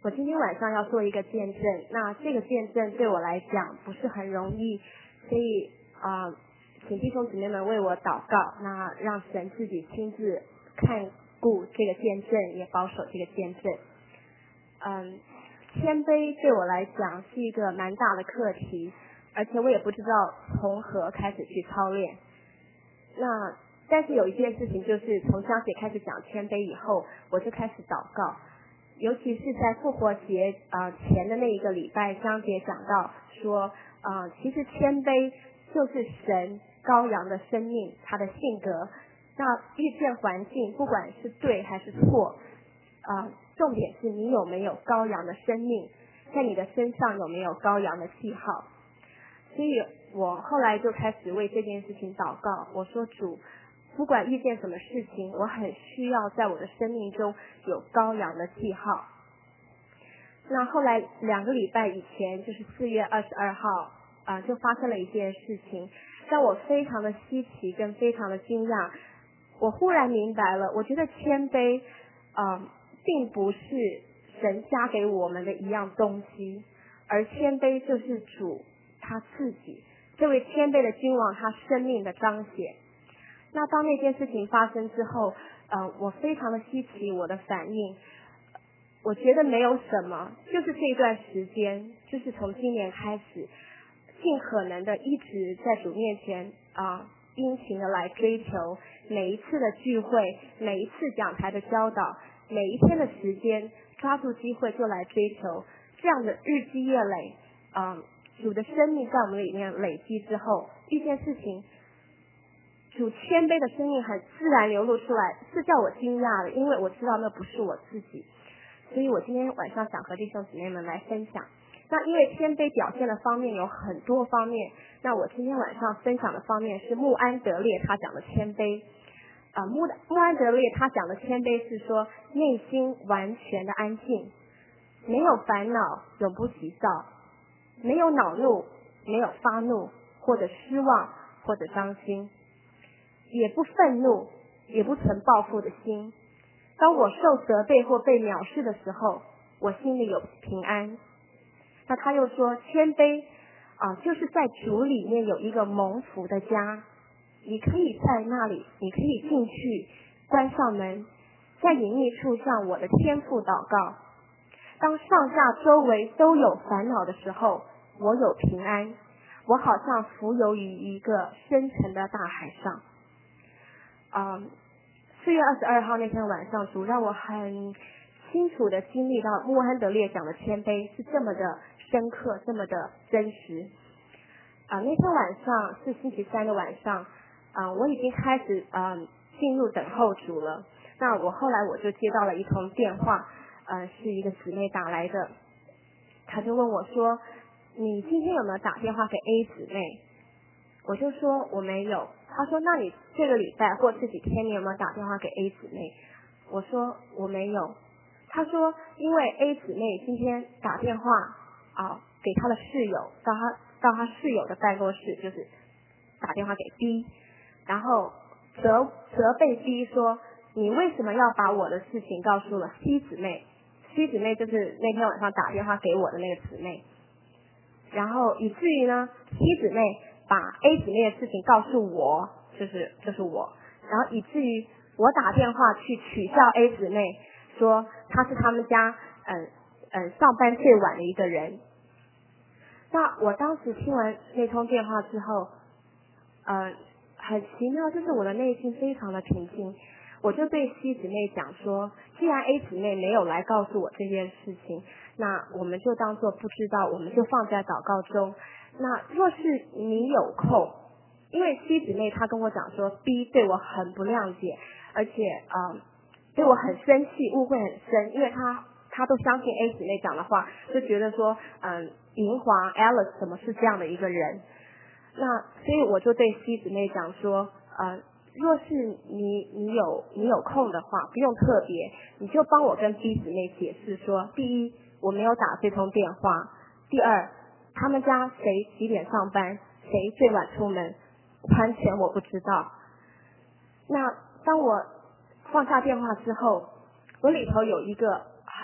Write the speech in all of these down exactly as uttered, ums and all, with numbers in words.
我今天晚上要做一个见证，那这个见证对我来讲不是很容易，所以啊、呃，请弟兄姊妹们为我祷告，那让神自己亲自看顾这个见证，也保守这个见证。嗯，谦卑对我来讲是一个蛮大的课题，而且我也不知道从何开始去操练。那但是有一件事情，就是从香姐开始讲谦卑以后，我就开始祷告。尤其是在复活节呃前的那一个礼拜，香姐讲到说，呃，其实谦卑就是神羔羊的生命，他的性格。那遇见环境，不管是对还是错，呃，重点是你有没有羔羊的生命，在你的身上有没有羔羊的记号。所以我后来就开始为这件事情祷告，我说主，不管遇见什么事情，我很需要在我的生命中有羔羊的记号。那后来两个礼拜以前，就是四月二十二号啊、呃，就发生了一件事情，让我非常的稀奇跟非常的惊讶。我忽然明白了，我觉得谦卑啊、呃，并不是神加给我们的一样东西，而谦卑就是主他自己，这位谦卑的君王他生命的彰显。那当那件事情发生之后，呃，我非常的稀奇我的反应，我觉得没有什么，就是这一段时间，就是从今年开始，尽可能的一直在主面前啊、呃，殷勤的来追求每一次的聚会，每一次讲台的教导，每一天的时间，抓住机会就来追求，这样的日积月累，啊、呃，主的生命在我们里面累积之后，一件事情。主谦卑的生命很自然流露出来，是叫我惊讶的，因为我知道那不是我自己，所以我今天晚上想和弟兄姊妹们来分享。那因为谦卑表现的方面有很多方面，那我今天晚上分享的方面是穆安德烈他讲的谦卑。啊、呃，穆穆安德烈他讲的谦卑是说内心完全的安静，没有烦恼，永不急躁，没有恼怒，没有发怒，或者失望，或者伤心。也不愤怒，也不存报复的心。当我受责备或被藐视的时候，我心里有平安。那他又说，谦卑啊、呃，就是在主里面有一个蒙福的家，你可以在那里，你可以进去，关上门，在隐秘处向我的天父祷告。当上下周围都有烦恼的时候，我有平安，我好像浮游于一个深沉的大海上。嗯，四月二十二号那天晚上，主让我很清楚的经历到穆安德烈讲的谦卑是这么的深刻，这么的真实。啊、呃，那天晚上是星期三的晚上，啊、呃，我已经开始嗯、呃、进入等候主了。那我后来我就接到了一通电话，呃，是一个姊妹打来的，他就问我说：“你今天有没有打电话给 A 姊妹？”我就说我没有。他说那你这个礼拜或这几天你有没有打电话给 A 姊妹？我说我没有。他说因为 A 姊妹今天打电话啊给他的室友，到他到他室友的办公室，就是打电话给 B， 然后责责备 B 说你为什么要把我的事情告诉了 C 姊妹？ C 姊妹就是那天晚上打电话给我的那个姊妹，然后以至于呢 C 姊妹把 A 姊妹的事情告诉我，就是就是我，然后以至于我打电话去取笑 A 姊妹，说她是他们家嗯嗯上班最晚的一个人。那我当时听完那通电话之后，呃很奇妙，就是我的内心非常的平静。我就对 C 姊妹讲说，既然 A 姊妹没有来告诉我这件事情，那我们就当作不知道，我们就放在祷告中。那若是你有空，因为 C 姊妹她跟我讲说 B 对我很不谅解，而且呃对我很生气，误会很深，因为她她都相信 A 姊妹讲的话，就觉得说嗯银华 Alice 怎么是这样的一个人。那所以我就对 C 姊妹讲说呃若是你你有你有空的话，不用特别，你就帮我跟 B 姊妹解释说，第一我没有打这通电话，第二他们家谁几点上班，谁最晚出门，完全我不知道。那当我放下电话之后，我里头有一个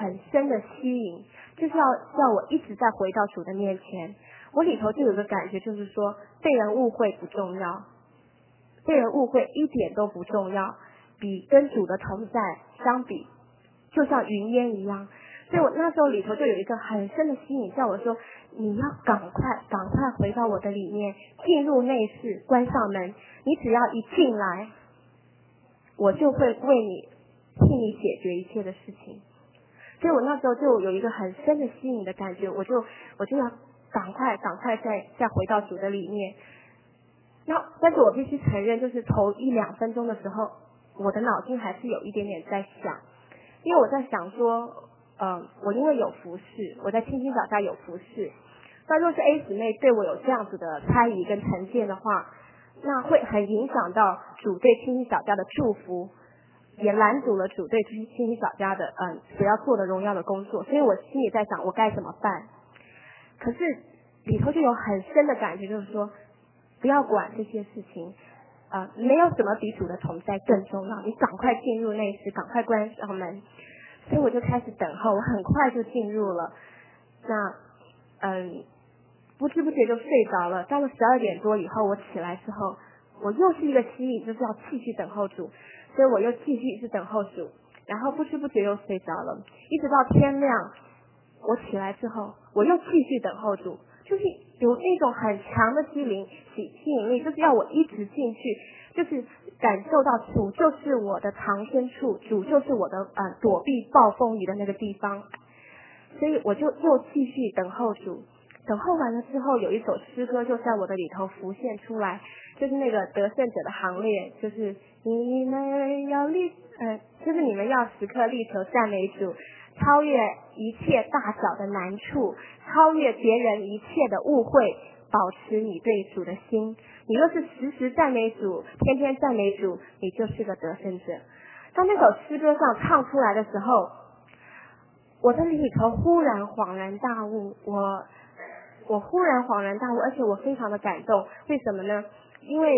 很深的吸引，就是要叫我一直在回到主的面前。我里头就有个感觉，就是说被人误会不重要，被人误会一点都不重要，比跟主的同在相比，就像云烟一样。所以我那时候里头就有一个很深的吸引，叫我说你要赶快赶快回到我的里面，进入内室，关上门。你只要一进来，我就会为你替你解决一切的事情。所以我那时候就有一个很深的吸引的感觉，我就我就要赶快赶快再再回到主的里面。那但是我必须承认，就是头一两分钟的时候，我的脑筋还是有一点点在想，因为我在想说嗯，我因为有服侍，我在清心小家有服侍，那若是 A 姊妹对我有这样子的猜疑跟成见的话，那会很影响到主对清心小家的祝福，也拦阻了主对清心小家的嗯所要做的荣耀的工作。所以我心里在想我该怎么办。可是里头就有很深的感觉，就是说不要管这些事情，呃，没有什么比主的同在更重要，你赶快进入内室，赶快关上门。所以我就开始等候，我很快就进入了。那嗯，不知不觉就睡着了。到了十二点多以后，我起来之后，我又是一个吸引，就是要继续等候主，所以我又继续一直等候主，然后不知不觉又睡着了，一直到天亮，我起来之后，我又继续等候主，就是有那种很强的吸引吸吸引力，就是要我一直进去，就是感受到主就是我的藏身处，主就是我的呃躲避暴风雨的那个地方。所以我就又继续等候主，等候完了之后，有一首诗歌就在我的里头浮现出来，就是那个得胜者的行列，就是你们要力呃，就是你们要时刻力求赞美主，超越一切大小的难处，超越别人一切的误会，保持你对主的心。你若是时时赞美主，天天赞美主，你就是个得胜者。当那首诗歌上唱出来的时候，我的里头忽然恍然大悟，我我忽然恍然大悟，而且我非常的感动。为什么呢？因为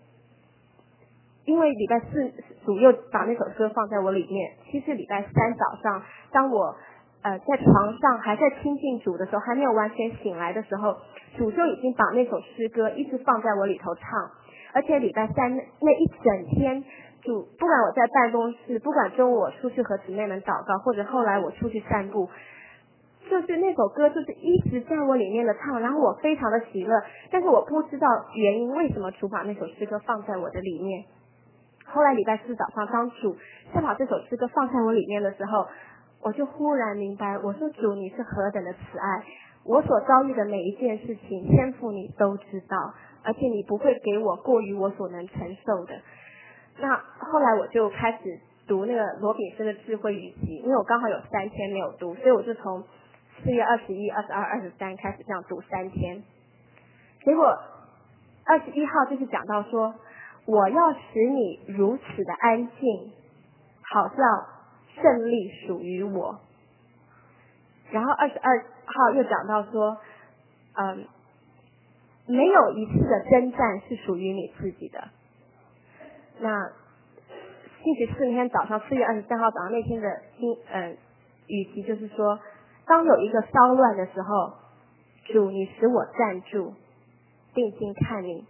因为礼拜四主又把那首歌放在我里面。其实礼拜三早上，当我呃在床上还在亲近主的时候，还没有完全醒来的时候，主就已经把那首诗歌一直放在我里头唱。而且礼拜三那一整天，主不管我在办公室，不管中午我出去和姊妹们祷告，或者后来我出去散步，就是那首歌就是一直在我里面的唱，然后我非常的喜乐，但是我不知道原因，为什么主把那首诗歌放在我的里面。后来礼拜四早上，当主再把这首诗歌放在我里面的时候，我就忽然明白，我说主你是何等的慈爱，我所遭遇的每一件事情，天父你都知道，而且你不会给我过于我所能承受的。那后来我就开始读那个罗炳生的智慧语集，因为我刚好有三天没有读，所以我就从四月二十一、二十二、二十三开始这样读三天。结果二十一号就是讲到说，我要使你如此的安静，好叫胜利属于我。然后二十二号又讲到说，嗯，没有一次的征战是属于你自己的。那星期四那天早上，四月二十三号早上那天的经呃语气就是说，当有一个骚乱的时候，主你使我站住，定睛看你。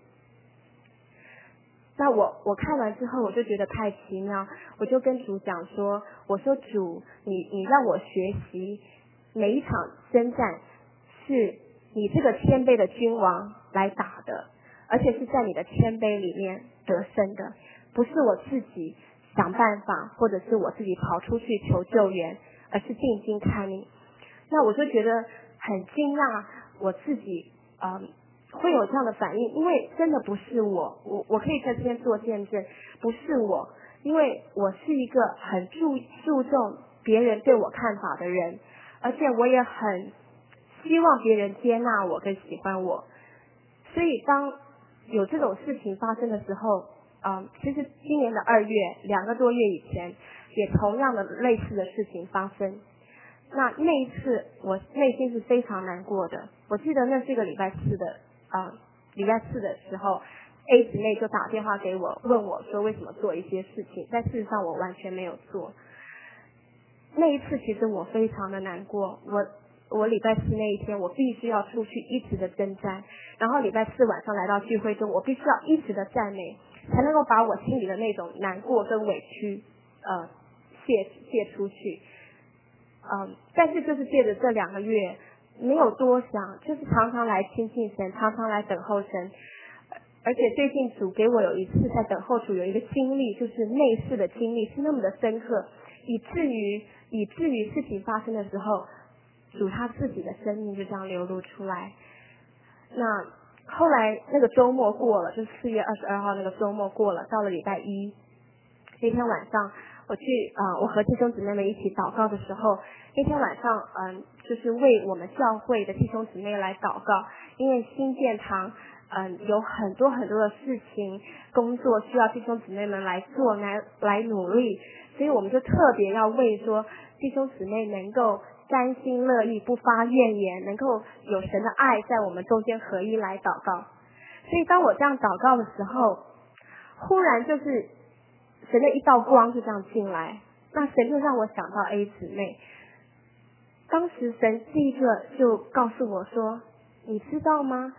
那我我看完之后，我就觉得太奇妙，我就跟主讲说，我说主，你你让我学习每一场征战是你这个谦卑的君王来打的，而且是在你的谦卑里面得胜的，不是我自己想办法，或者是我自己跑出去求救援，而是定睛看你。那我就觉得很惊讶，我自己嗯。会有这样的反应，因为真的不是我，我我可以在这边做见证，不是我，因为我是一个很注注重别人对我看法的人，而且我也很希望别人接纳我跟喜欢我，所以当有这种事情发生的时候，嗯，其实今年的二月两个多月以前，也同样的类似的事情发生。那那一次我内心是非常难过的，我记得那是一个礼拜四的。啊、呃，礼拜四的时候 ，A 姊妹就打电话给我，问我说为什么做一些事情，但事实上我完全没有做。 那一次其实我非常的难过，我我礼拜四那一天我必须要出去一直的征战，然后礼拜四晚上来到聚会中，我必须要一直的赞美，才能够把我心里的那种难过跟委屈呃泄泄出去。嗯，但是就是借着这两个月，没有多想，就是常常来亲近神，常常来等候神。而且最近主给我有一次在等候主有一个经历，就是内视的经历是那么的深刻，以至于以至于事情发生的时候，主他自己的生命就这样流露出来。那后来那个周末过了，就是四月二十二号那个周末过了，到了礼拜一那天晚上，我去啊、呃，我和弟兄姊妹们一起祷告的时候，那天晚上嗯、呃，就是为我们教会的弟兄姊妹来祷告，因为新建堂嗯、呃，有很多很多的事情工作需要弟兄姊妹们来做来来努力，所以我们就特别要为说弟兄姊妹能够甘心乐意不发怨言，能够有神的爱在我们中间合一来祷告。所以当我这样祷告的时候，忽然就是神的一道光就这样进来，那神就让我想到 A 姊妹。当时神第一个就告诉我说，你知道吗？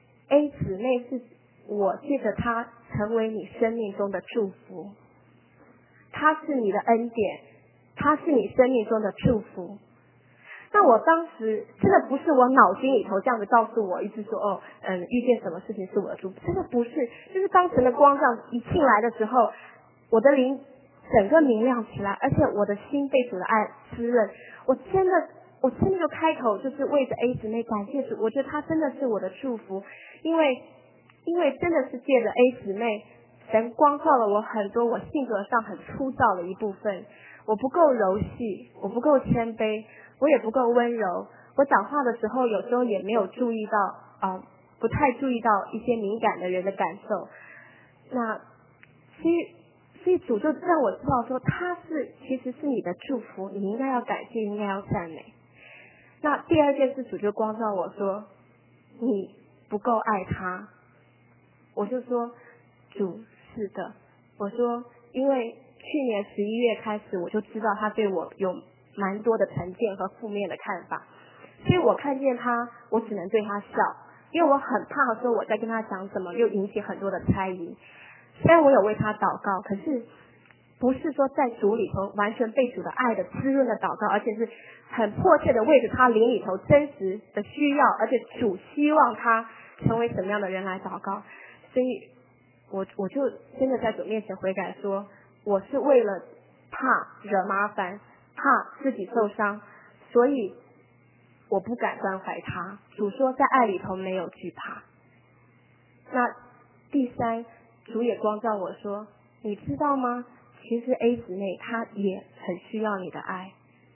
A 姊妹是我借着她成为你生命中的祝福，她是你的恩典，她是你生命中的祝福。那我当时真的不是我脑筋里头这样子告诉我，一直说哦，嗯，遇见什么事情是我的祝福，真的不是，就是当神的光这样一进来的时候，我的灵整个明亮起来，而且我的心被主的爱滋润，我真的我真的就开口就是为着 A 姊妹感谢主，我觉得她真的是我的祝福，因为因为真的是借着 A 姊妹，神光照了我很多我性格上很粗糙的一部分，我不够柔细，我不够谦卑，我也不够温柔，我讲话的时候有时候也没有注意到啊、呃，不太注意到一些敏感的人的感受。那所以所以主就让我知道说，他是其实是你的祝福，你应该要感谢，应该要赞美。那第二件事，主就光照我说，你不够爱他。我就说，主是的，我说因为去年十一月开始，我就知道他对我有蛮多的成见和负面的看法，所以我看见他，我只能对他笑，因为我很怕说我在跟他讲什么又引起很多的猜疑。虽然我有为他祷告，可是不是说在主里头完全被主的爱的滋润的祷告，而且是很迫切的为着他灵里头真实的需要，而且主希望他成为什么样的人来祷告。所以我我就真的在主面前悔改说，我是为了怕惹麻烦，怕自己受伤，所以我不敢关怀他。主说在爱里头没有惧怕。那第三，主也光照我说，你知道吗？其实 A 姊妹她也很需要你的爱。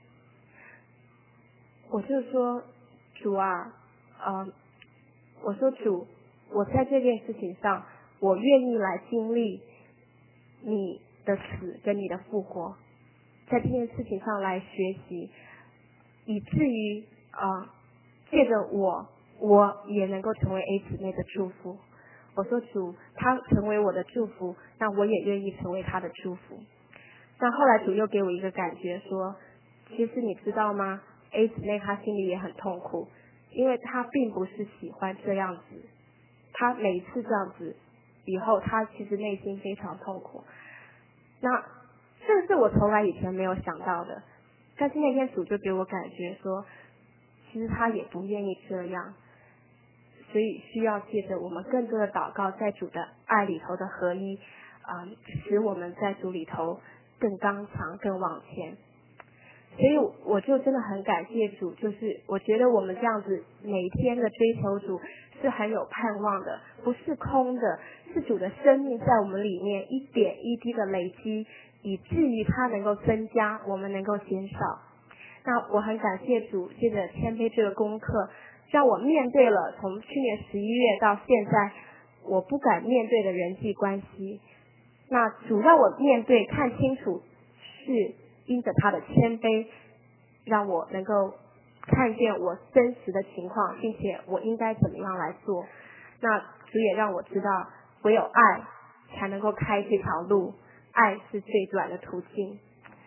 我就说，主啊，呃，我说主，我在这件事情上，我愿意来经历你的死跟你的复活，在这件事情上来学习，以至于啊、呃，借着我，我也能够成为 A 姊妹的祝福。我说主，他成为我的祝福，那我也愿意成为他的祝福。那后来主又给我一个感觉说，其实你知道吗？ A 姊妹她心里也很痛苦，因为她并不是喜欢这样子，她每一次这样子以后，她其实内心非常痛苦。那这是我从来以前没有想到的，但是那天主就给我感觉说，其实她也不愿意这样，所以需要借着我们更多的祷告，在主的爱里头的合一，啊、呃，使我们在主里头更刚强，更往前。所以我就真的很感谢主，就是我觉得我们这样子每天的追求主是很有盼望的，不是空的，是主的生命在我们里面一点一滴的累积，以至于它能够增加，我们能够减少。那我很感谢主，借着谦卑这个功课，让我面对了从去年十一月到现在我不敢面对的人际关系。那主让我面对看清楚，是因着他的谦卑，让我能够看见我真实的情况，并且我应该怎么样来做。那主也让我知道，唯有爱才能够开这条路，爱是最短的途径。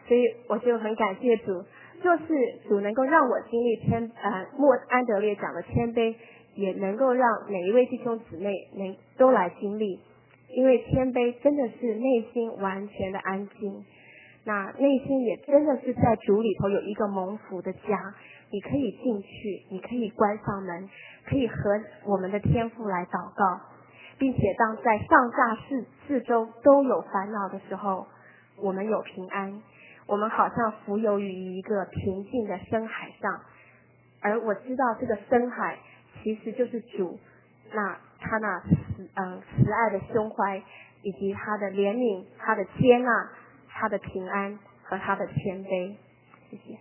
所以我就很感谢主，就是主能够让我经历谦呃莫安德烈讲的谦卑，也能够让每一位弟兄姊妹能都来经历，因为谦卑真的是内心完全的安静，那内心也真的是在主里头有一个蒙福的家，你可以进去，你可以关上门，可以和我们的天父来祷告，并且当在上下四四周都有烦恼的时候，我们有平安，我们好像浮游于一个平静的深海上，而我知道这个深海其实就是主，那他那慈嗯慈爱的胸怀，以及他的怜悯，他的接纳，他的平安和他的谦卑。谢谢。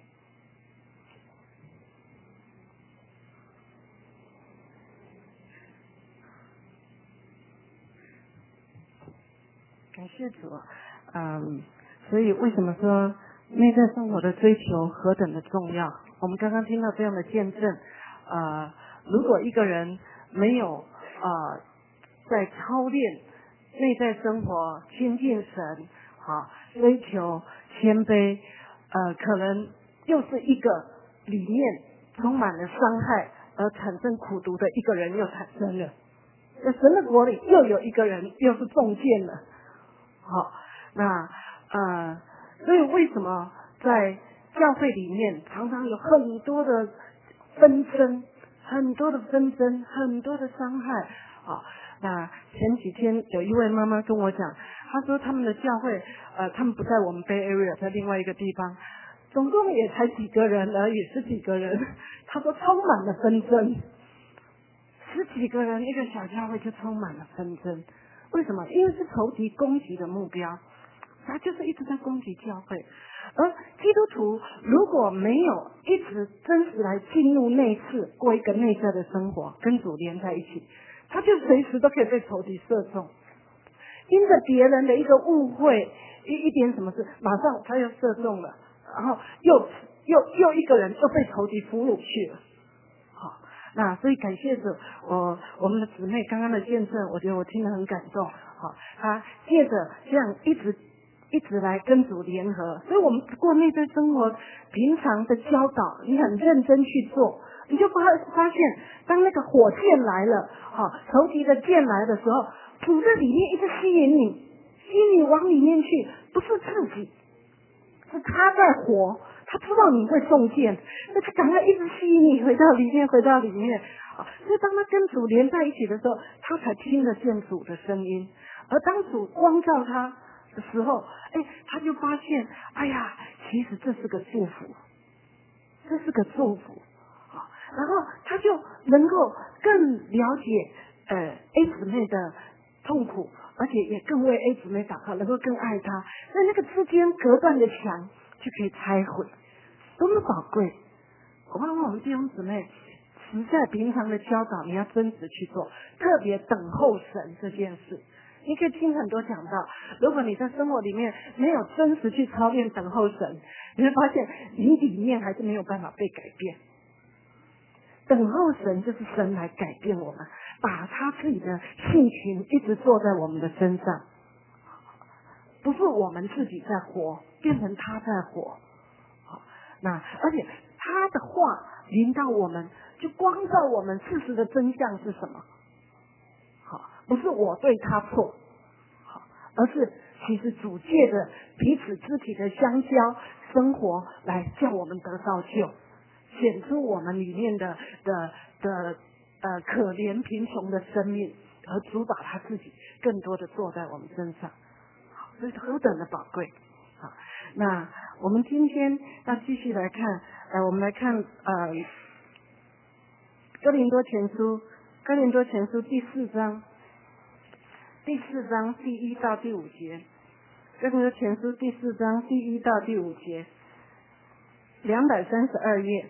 感谢主，嗯，所以为什么说内在生活的追求何等的重要？我们刚刚听到这样的见证，呃，如果一个人没有呃在操练内在生活、亲近神，好追求谦卑，呃，可能又是一个里面充满了伤害而产生苦毒的一个人又产生了，在神的国里又有一个人又是中箭了。好，那呃，所以为什么在教会里面常常有很多的纷争，很多的纷争，很多的伤害？好，那前几天有一位妈妈跟我讲，她说他们的教会，呃，他们不在我们 Bay Area， 在另外一个地方，总共也才几个人而已，十几个人。她说充满了纷争，十几个人一个小教会就充满了纷争。为什么？因为是仇敌攻击的目标，他就是一直在攻击教会。而基督徒如果没有一直真实来进入内室，过一个内在的生活，跟主连在一起，他就随时都可以被仇敌射中。因着别人的一个误会，一一点什么事，马上他又射中了，然后又又又一个人又被仇敌俘虏去了。那所以感谢主，我我们的姊妹刚刚的见证，我觉得我听得很感动。好，她借着这样一直一直来跟主联合，所以我们过内在生活平常的教导，你很认真去做，你就发发现，当那个火箭来了，好，仇敌的箭来的时候，主在里面一直吸引你，吸引你往里面去，不是自己，是他在活。他知道你会中箭，那他赶快一直吸引你回到里面，回到里面。啊，所以当他跟主连在一起的时候，他才听得见主的声音。而当主光照他的时候，哎，他就发现，哎呀，其实这是个祝福，这是个祝福。啊，然后他就能够更了解呃 A 姊妹的痛苦，而且也更为 A 姊妹祷告，能够更爱她。那那个之间隔断的墙就可以拆毁，多么宝贵！我盼望我们弟兄姊妹实在平常的教导，你要真实去做，特别等候神这件事。你可以听很多讲道，如果你在生活里面没有真实去操练等候神，你会发现你里面还是没有办法被改变。等候神就是神来改变我们，把他自己的性情一直做在我们的身上，不是我们自己在活，变成他在活。好，那而且他的话临到我们，就光照我们事实的真相是什么。好，不是我对他错，好，而是其实主借着彼此肢体的相交生活，来叫我们得到救，显出我们里面的的的呃可怜贫穷的生命，而主把他自己更多的坐在我们身上。这是何等的宝贵！好，那我们今天要继续来看，呃，我们来看呃《哥林多前书》，《哥林多前书》第四章，第四章第一到第五节，《哥林多前书》第四章第一到第五节，两百三十二页。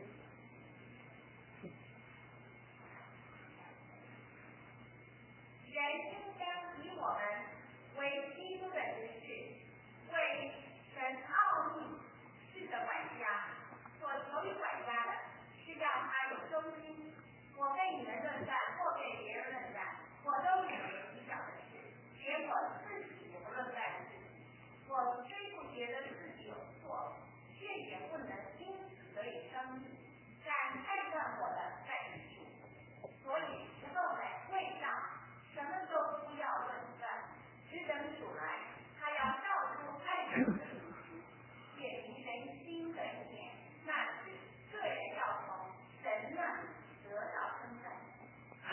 我虽不觉得自己有错，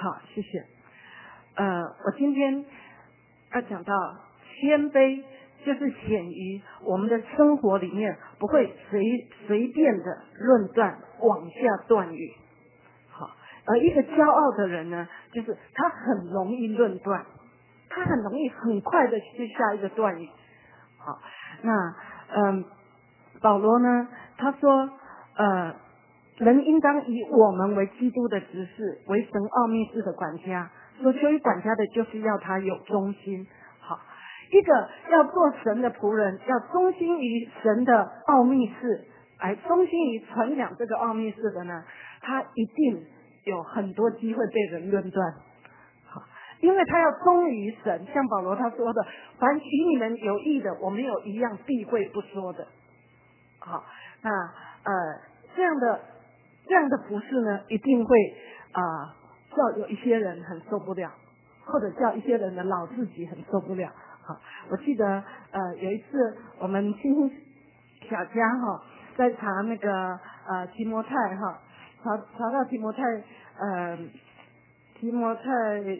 好，谢谢。呃，我今天要讲到谦卑，就是显于我们的生活里面不会随随便的论断往下断语。好，而一个骄傲的人呢，就是他很容易论断，他很容易很快的去下一个断语。好，那嗯，保罗呢，他说呃。人应当以我们为基督的执事，为神奥秘事的管家。所求于管家的，就是要他有忠心。好，一个要做神的仆人，要忠心于神的奥秘事，来忠心于传讲这个奥秘事的呢，他一定有很多机会被人论断。好，因为他要忠于神，像保罗他说的，凡与你们有益的，我没有一样避讳不说的。好，那呃这样的。这样的服事呢，一定会啊、呃、叫有一些人很受不了，或者叫一些人的老自己很受不了。好，我记得呃有一次我们亲亲小家哈在查那个呃提摩太哈，查查到提摩太呃提摩太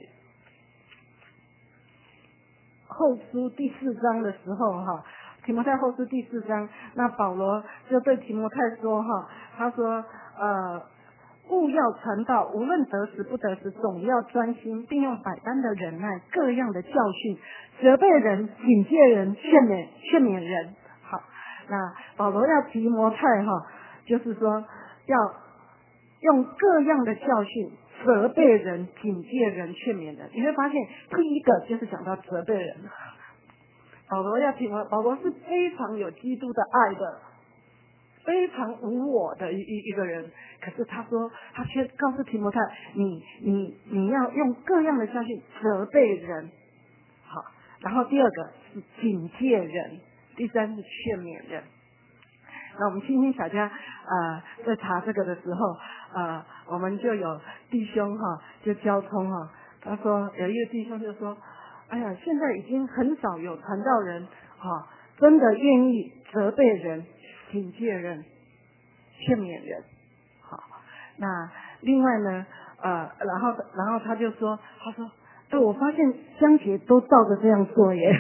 后书第四章的时候哈，提摩太后书第四章，那保罗就对提摩太说哈，他说。呃，务要传道，无论得时不得时，总要专心，并用百般的忍耐，各样的教训，责备人、警戒人、劝勉劝勉人。好，那保罗要提摩太哈，就是说要用各样的教训责备人、警戒人、劝勉人。你会发现，第一个就是讲到责备人。保罗要提摩，保罗是非常有基督的爱的。非常无我的一一一个人，可是他说，他却告诉提摩太，你你你要用各样的教训责备人，好，然后第二个是警戒人，第三是劝勉人。那我们青青小家呃在查这个的时候，呃我们就有弟兄哈就交通哈，他说有一个弟兄就说，哎呀，现在已经很少有传道人哈真的愿意责备人。警戒人，劝勉人，好。那另外呢，呃，然后然后他就说，他说，哎，我发现香姐都照着这样做耶。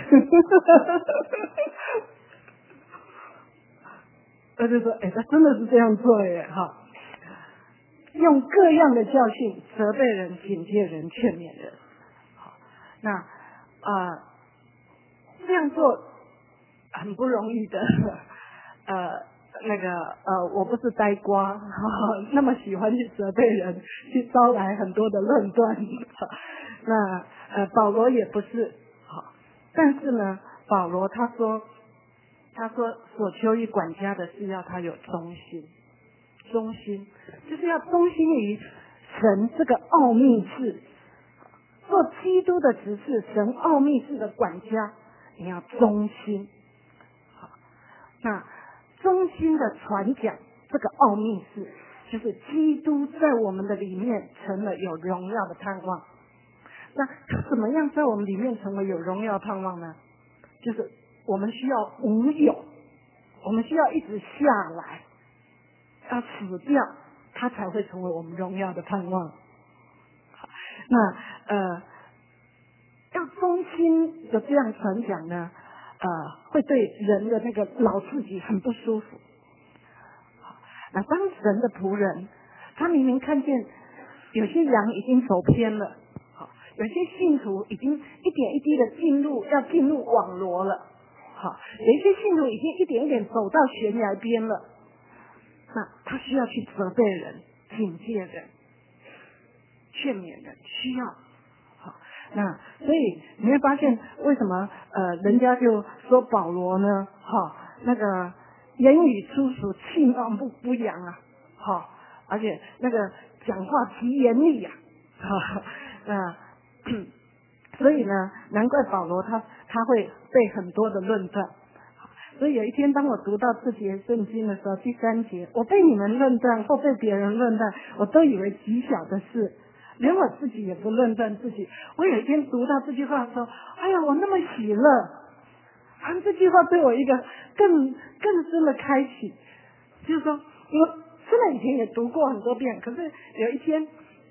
他就说，哎，他真的是这样做耶，哈。用各样的教训责备人、警戒人、劝勉人。好，那啊、呃，这样做很不容易的。呃，那个呃，我不是呆瓜，那么喜欢去责备人，去招来很多的论断。那呃，保罗也不是好，但是呢，保罗他说，他说所求于管家的是要他有忠心，忠心就是要忠心于神这个奥秘事，做基督的执事，神奥秘事的管家，你要忠心。好，那。忠心的传讲这个奥秘事，就是基督在我们的里面成了有荣耀的盼望。那他怎么样在我们里面成为有荣耀盼望呢？就是我们需要无有，我们需要一直下来，要死掉，他才会成为我们荣耀的盼望。那呃，要忠心的这样传讲呢？呃，会对人的那个老自己很不舒服。那当神的仆人，他明明看见有些羊已经走偏了，好，有些信徒已经一点一滴的进入，要进入网罗了，好，有一些信徒已经一点一点走到悬崖边了，那他需要去责备人、警戒人、劝勉人，需要。那所以你会发现为什么呃人家就说保罗呢哈那个言语粗俗气貌不不扬啊哈，而且那个讲话极严厉呀哈那所以呢难怪保罗他他会被很多的论断。所以有一天当我读到这节圣经的时候，第三节，我被你们论断或被别人论断，我都以为极小的事，连我自己也不论断自己。我有一天读到这句话说，哎呀，我那么喜乐，啊，这句话对我一个更更深的开启，就是说，我虽然以前也读过很多遍，可是有一天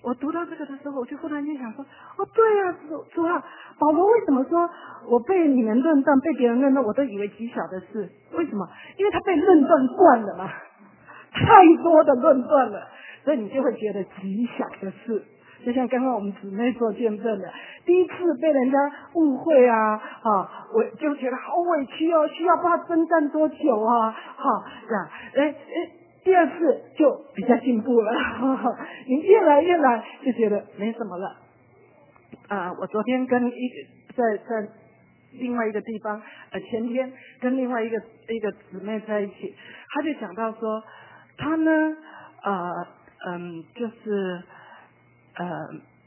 我读到这个的时候，我就忽然间想说，哦，对呀、啊，主主啊，保罗为什么说我被你们论断，被别人论断，我都以为极小的事？为什么？因为他被论断惯了嘛，太多的论断了，所以你就会觉得极小的事。就像刚刚我们姊妹做见证的，第一次被人家误会啊，哈，我就觉得好委屈哦，需要不知道征战多久啊，哈，这样，哎哎。第二次就比较进步了，呵呵，你越来越来就觉得没什么了。啊、呃，我昨天跟一个在在另外一个地方，呃，前天跟另外一个一个姊妹在一起，她就讲到说，她呢，呃，嗯，就是呃，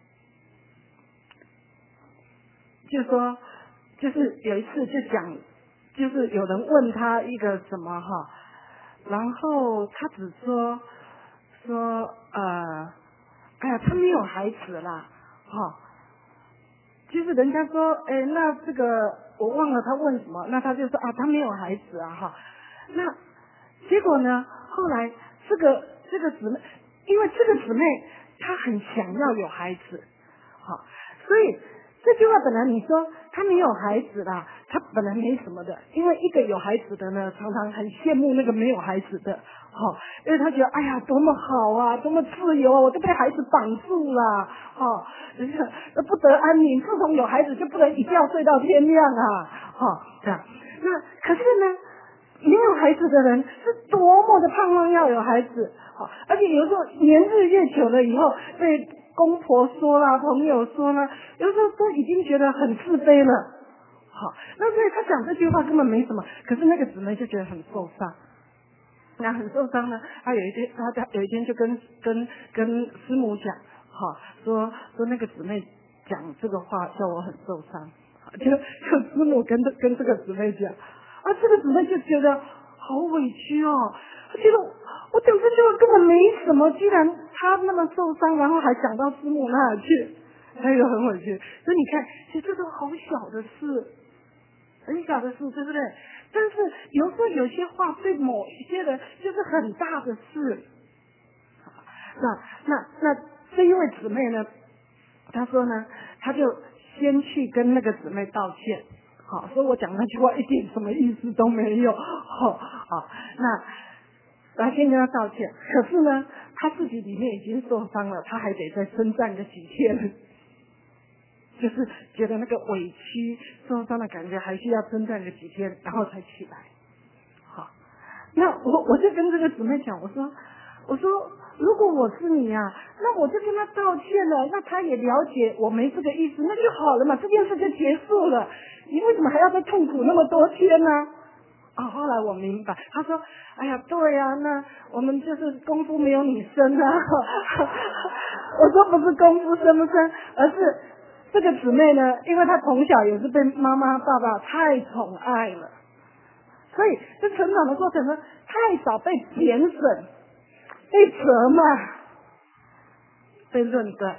就说就是有一次就讲，就是有人问她一个什么哈。然后他只说说呃，哎呀，他没有孩子啦，哈、哦，就是人家说，哎，那这个我忘了他问什么，那他就说啊，他没有孩子啊，哈、哦，那结果呢，后来这个这个姊妹，因为这个姊妹她很想要有孩子，好、哦，所以这句话本来你说他没有孩子啦，他本来没什么的，因为一个有孩子的呢，常常很羡慕那个没有孩子的，哦，因为他觉得哎呀多么好啊，多么自由啊，我都被孩子绑住了，哦，不得安宁，自从有孩子就不能一觉睡到天亮啊，哦，这样，那可是呢，没有孩子的人是多么的盼望要有孩子，哦，而且有时候年日越久了以后被公婆说啦，朋友说啦，有时候都已经觉得很自卑了。好，那所以他讲这句话根本没什么，可是那个姊妹就觉得很受伤。那很受伤呢，他有一天，他有一天就跟跟跟师母讲，哈，说说那个姊妹讲这个话叫我很受伤，就就师母跟跟这个姊妹讲，啊，这个姊妹就觉得好委屈哦，他觉得我讲这句话根本没什么，既然他那么受伤，然后还讲到师母那里去，他又很委屈。所以你看，其实这都好小的事，很小的事，对不对？但是有时候有些话对某一些人就是很大的事。那那那这一位姊妹呢，她说呢，她就先去跟那个姊妹道歉。好，说我讲那句话一点什么意思都没有。好，好，那然后先跟他道歉。可是呢，他自己里面已经受伤了，他还得再征战个几天，就是觉得那个委屈、受伤的感觉，还需要征战个几天，然后才起来。好，那我我就跟这个姊妹讲，我说，我说，如果我是你啊，那我就跟他道歉了，那他也了解我没这个意思，那就好了嘛，这件事就结束了。你为什么还要再痛苦那么多天呢？啊、哦，后来我明白，他说，哎呀，对呀、啊，那我们就是功夫没有你深啊。我说不是功夫深不深，而是这个姊妹呢，因为她从小也是被妈妈爸爸太宠爱了，所以在成长的过程中太少被贬损、被责骂、被论断，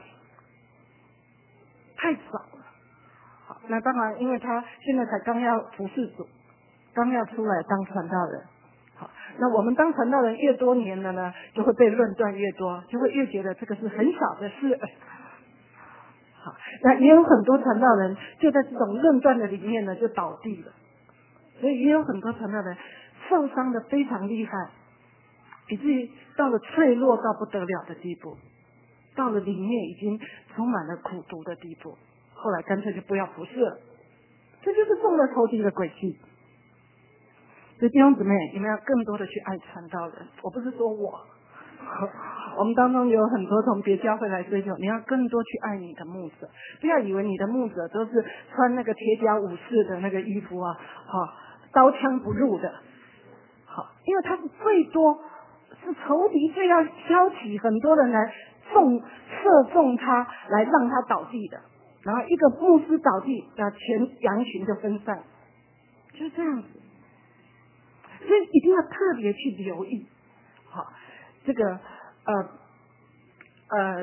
太少了。好，那当然，因为她现在才刚要服侍主。刚要出来当传道人，好，那我们当传道人越多年了呢，就会被论断越多，就会越觉得这个是很小的事。好，那也有很多传道人就在这种论断的里面呢，就倒地了，所以也有很多传道人受伤的非常厉害，以至于到了脆弱到不得了的地步，到了里面已经充满了苦毒的地步，后来干脆就不要服侍了，这就是中了仇敌的诡计。所以弟兄姊妹，你们要更多的去爱传道人。我不是说我，我们当中有很多从别教会来追求，你要更多去爱你的牧者。不要以为你的牧者都是穿那个铁甲武士的那个衣服啊，好，刀枪不入的，好，因为他是最多是仇敌最要挑起很多人来中射中他，来让他倒地的。然后一个牧师倒地，那全羊群就分散，就是这样子。所以一定要特别去留意，好，这个呃呃，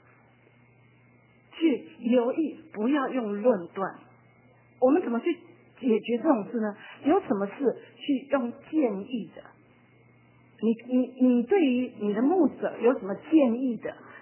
去留意，不要用论断。我们怎么去解决这种事呢？有什么事去用建议的？你你你对于你的牧者有什么建议的？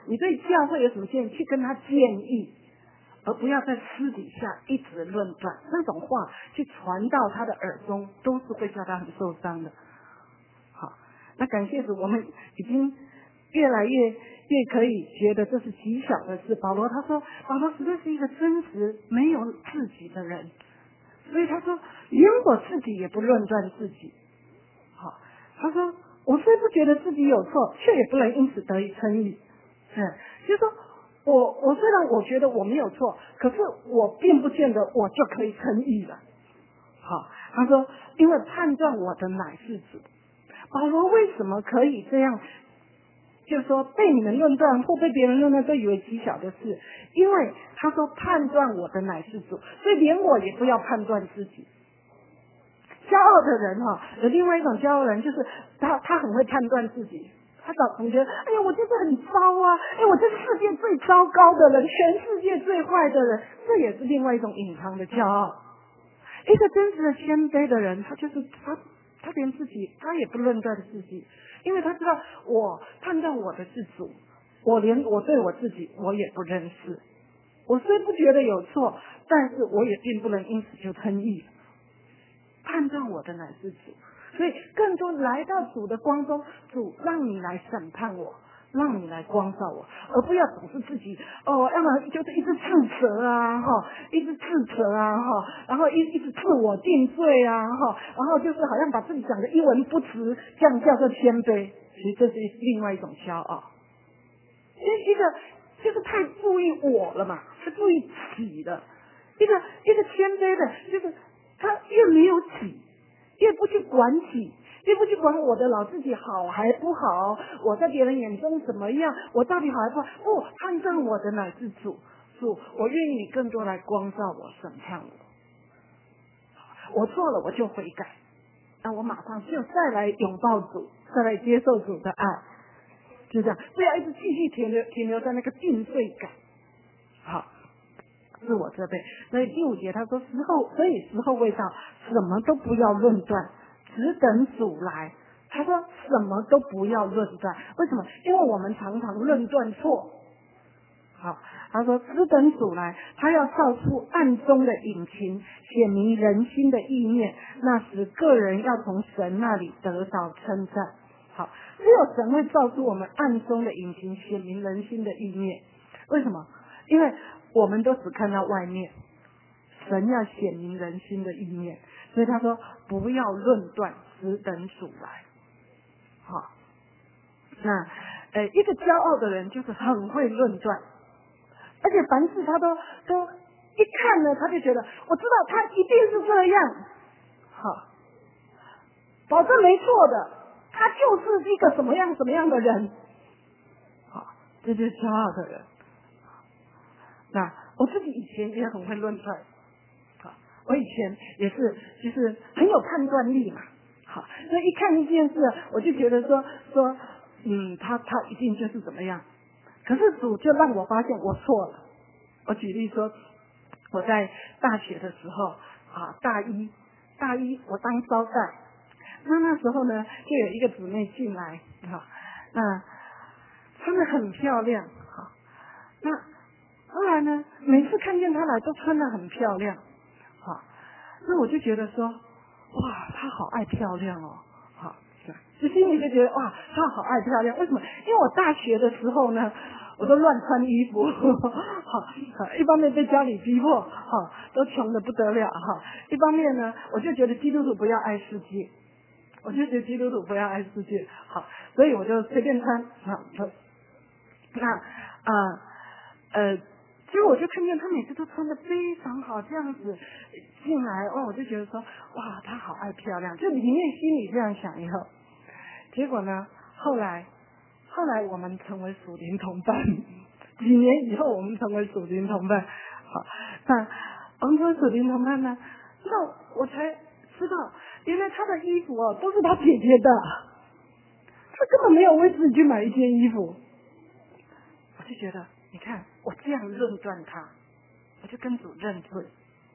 你对教会有什么建议，去跟他建议，而不要在私底下一直论断，那种话去传到他的耳中，都是会叫他很受伤的。好，那感谢主，我们已经越来越越可以觉得这是极小的事。保罗他说，保罗实在是一个真实没有自己的人，所以他说，连我自己也不论断自己。好，他说，我虽不觉得自己有错，却也不能因此得以称义。嗯，就是说我我虽然我觉得我没有错，可是我并不见得我就可以称义了。好，他说，因为判断我的乃是主。保罗为什么可以这样？就是说被你们论断或被别人论断都以为极小的事，因为他说判断我的乃是主，所以连我也不要判断自己。骄傲的人哈、哦，有另外一种骄傲的人，就是他他很会判断自己，他总总觉得，哎呀，我就是很糟啊，哎，我这是世界最糟糕的人，全世界最坏的人，这也是另外一种隐藏的骄傲。一个真实的谦卑的人，他就是他，他连自己他也不论断自己，因为他知道我判断我的是主，我连我对我自己我也不认识，我虽不觉得有错，但是我也并不能因此就称义。判断我的乃是主，所以更多来到主的光中，主让你来审判我，让你来光照我，而不要总是自己哦，要么就是一直自责啊哈，一直自责啊哈，然后一一直自我定罪啊哈，然后就是好像把自己讲的一文不值，这样叫做谦卑，其实这是另外一种骄傲，因为一个就是太注意我了嘛，是注意己的，一个一个谦卑的，就是他越没有己，越不去管己，越不去管我的老自己好还不好，我在别人眼中怎么样，我到底好还不好？不，判断我的乃是主，主，我愿意你更多来光照我，审判我。我错了，我就悔改，那我马上就再来拥抱主，再来接受主的爱，就这样，不要一直继续停留停留在那个定罪感。好。自我责备，所以第五节他说时候，所以时候未到，什么都不要论断，只等主来。他说什么都不要论断，为什么？因为我们常常论断错。好，他说只等主来，他要照出暗中的隐情，显明人心的意念，那时个人要从神那里得到称赞。好，只有神会照出我们暗中的隐情，显明人心的意念。为什么？因为我们都只看到外面，神要显明人心的意念，所以他说不要论断，只等主来。好，那呃，一个骄傲的人就是很会论断，而且凡事他都都一看呢，他就觉得我知道他一定是这样，好，保证没错的，他就是一个什么样什么样的人，好，这就是骄傲的人。那我自己以前也很会论断，好，我以前也是就是很有判断力嘛，好，所以一看一件事，我就觉得说说，嗯，他他一定就是怎么样，可是主就让我发现我错了。我举例说，我在大学的时候啊，大一大一我当招待，那那时候呢，就有一个姊妹进来，哈，那穿得很漂亮，哈，那后来呢，每次看见她来都穿得很漂亮，哈，那我就觉得说，哇，她好爱漂亮哦，好，就心里就觉得哇，她好爱漂亮，为什么？因为我大学的时候呢，我都乱穿衣服，好，一方面被家里逼迫，哈，都穷得不得了，哈，一方面呢，我就觉得基督徒不要爱世界。我就觉得基督徒不要爱世界，好，所以我就随便穿，好，那啊 呃, 呃，结果我就看见他每次都穿得非常好，这样子进来，哦，我就觉得说，哇，他好爱漂亮，就里面心里这样想以后，结果呢，后来后来我们成为属灵同伴，几年以后我们成为属灵同伴，好，那我们成为属灵同伴呢，那我才知道。原来他的衣服哦都是他姐姐的，他根本没有为自己去买一件衣服。我就觉得，你看我这样论断他，我就跟主认罪。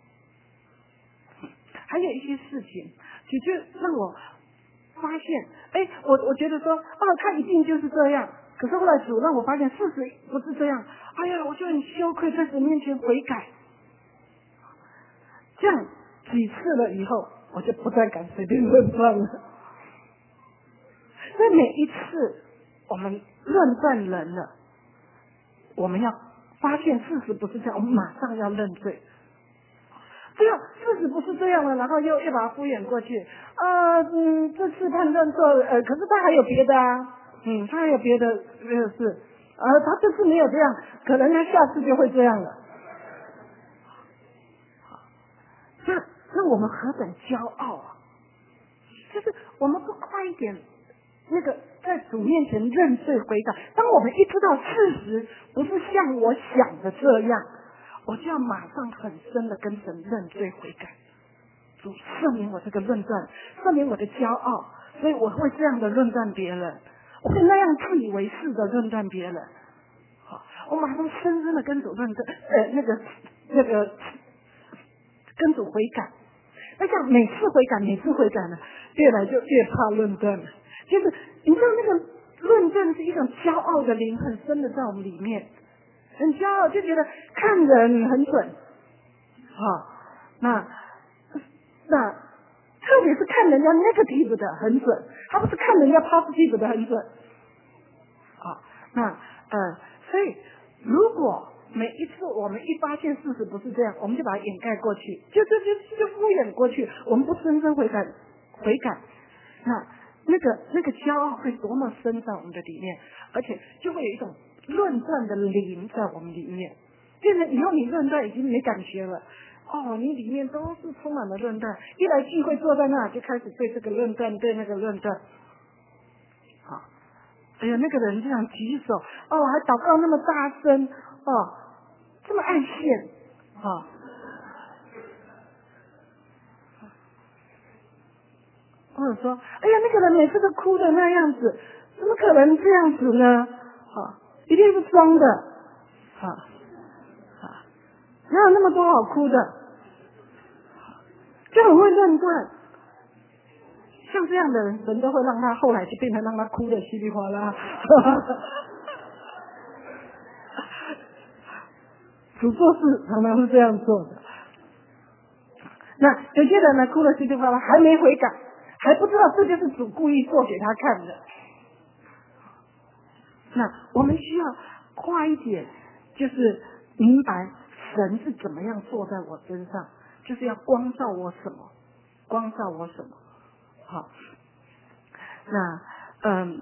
还有一些事情，就就让我发现，哎，我我觉得说，哦，他一定就是这样， 可是后来主让我发现事实不是这样，哎呀，我就很羞愧，在主面前悔改。这样几次了以后，我就不再敢随便论断了。所以每一次我们论断人了，我们要发现事实不是这样，我们马上要认罪。不要事实不是这样了，然后又又把它敷衍过去。啊，嗯，这次判断错了，呃，可是他还有别的啊，嗯，他还有别的别的事，呃，他这次没有这样，可能他下次就会这样了。那那我们何等骄傲啊！就是我们不快一点，那个在主面前认罪悔改。当我们一知道事实不是像我想的这样，我就要马上很深的跟神认罪悔改。主赦免我这个论断，赦免我的骄傲，所以我会这样的论断别人，我会那样自以为是的论断别人。好，我马上深深的跟主论断，呃，那个那个跟主悔改。那这样每次悔改，每次悔改呢，越来就越怕论断了。就是你知道那个论断是一种骄傲的灵很深的在我们里面，很骄傲，就觉得看人很准。好，那那特别是看人家 negative 的很准，他不是看人家 positive 的很准。好，那呃，所以如果每一次我们一发现事实不是这样，我们就把它掩盖过去，就就就就敷衍过去，我们不深深悔改悔改，那那个那个骄傲会多么深在我们的里面，而且就会有一种论断的灵在我们里面，变成以后你论断已经没感觉了。哦，你里面都是充满了论断，一来聚会坐在那就开始对这个论断，对那个论断。好，哎呀，那个人这样举手，哦，还祷告那么大声，哦，这么爱现，哦，或者说，哎呀，那个人每次都哭的那样子，怎么可能这样子呢？好、哦，一定是装的，好、哦，好、哦，哪有那么多好哭的？就很会论断。像这样的人，神都会让他后来就变成让他哭的稀里哗啦。主做事常常是这样做的。那有些人呢，哭的稀里哗啦，还没悔改，还不知道这就是主故意做给他看的。那我们需要快一点，就是明白神是怎么样做在我身上，就是要光照我什么，光照我什么。好，那嗯，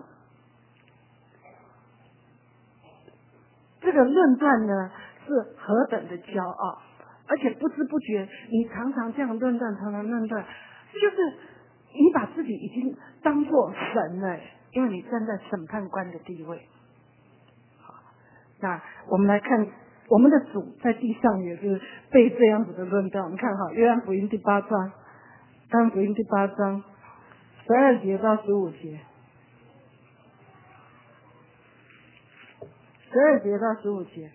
这个论断呢是何等的骄傲，而且不知不觉你常常这样论断，常常论断，就是你把自己已经当作神了，因为你站在审判官的地位。好，那我们来看我们的主在地上也是被这样子的论断。我们看哈，约翰福音第八章，约翰福音第八章十二节到十五节，十二节到十五节。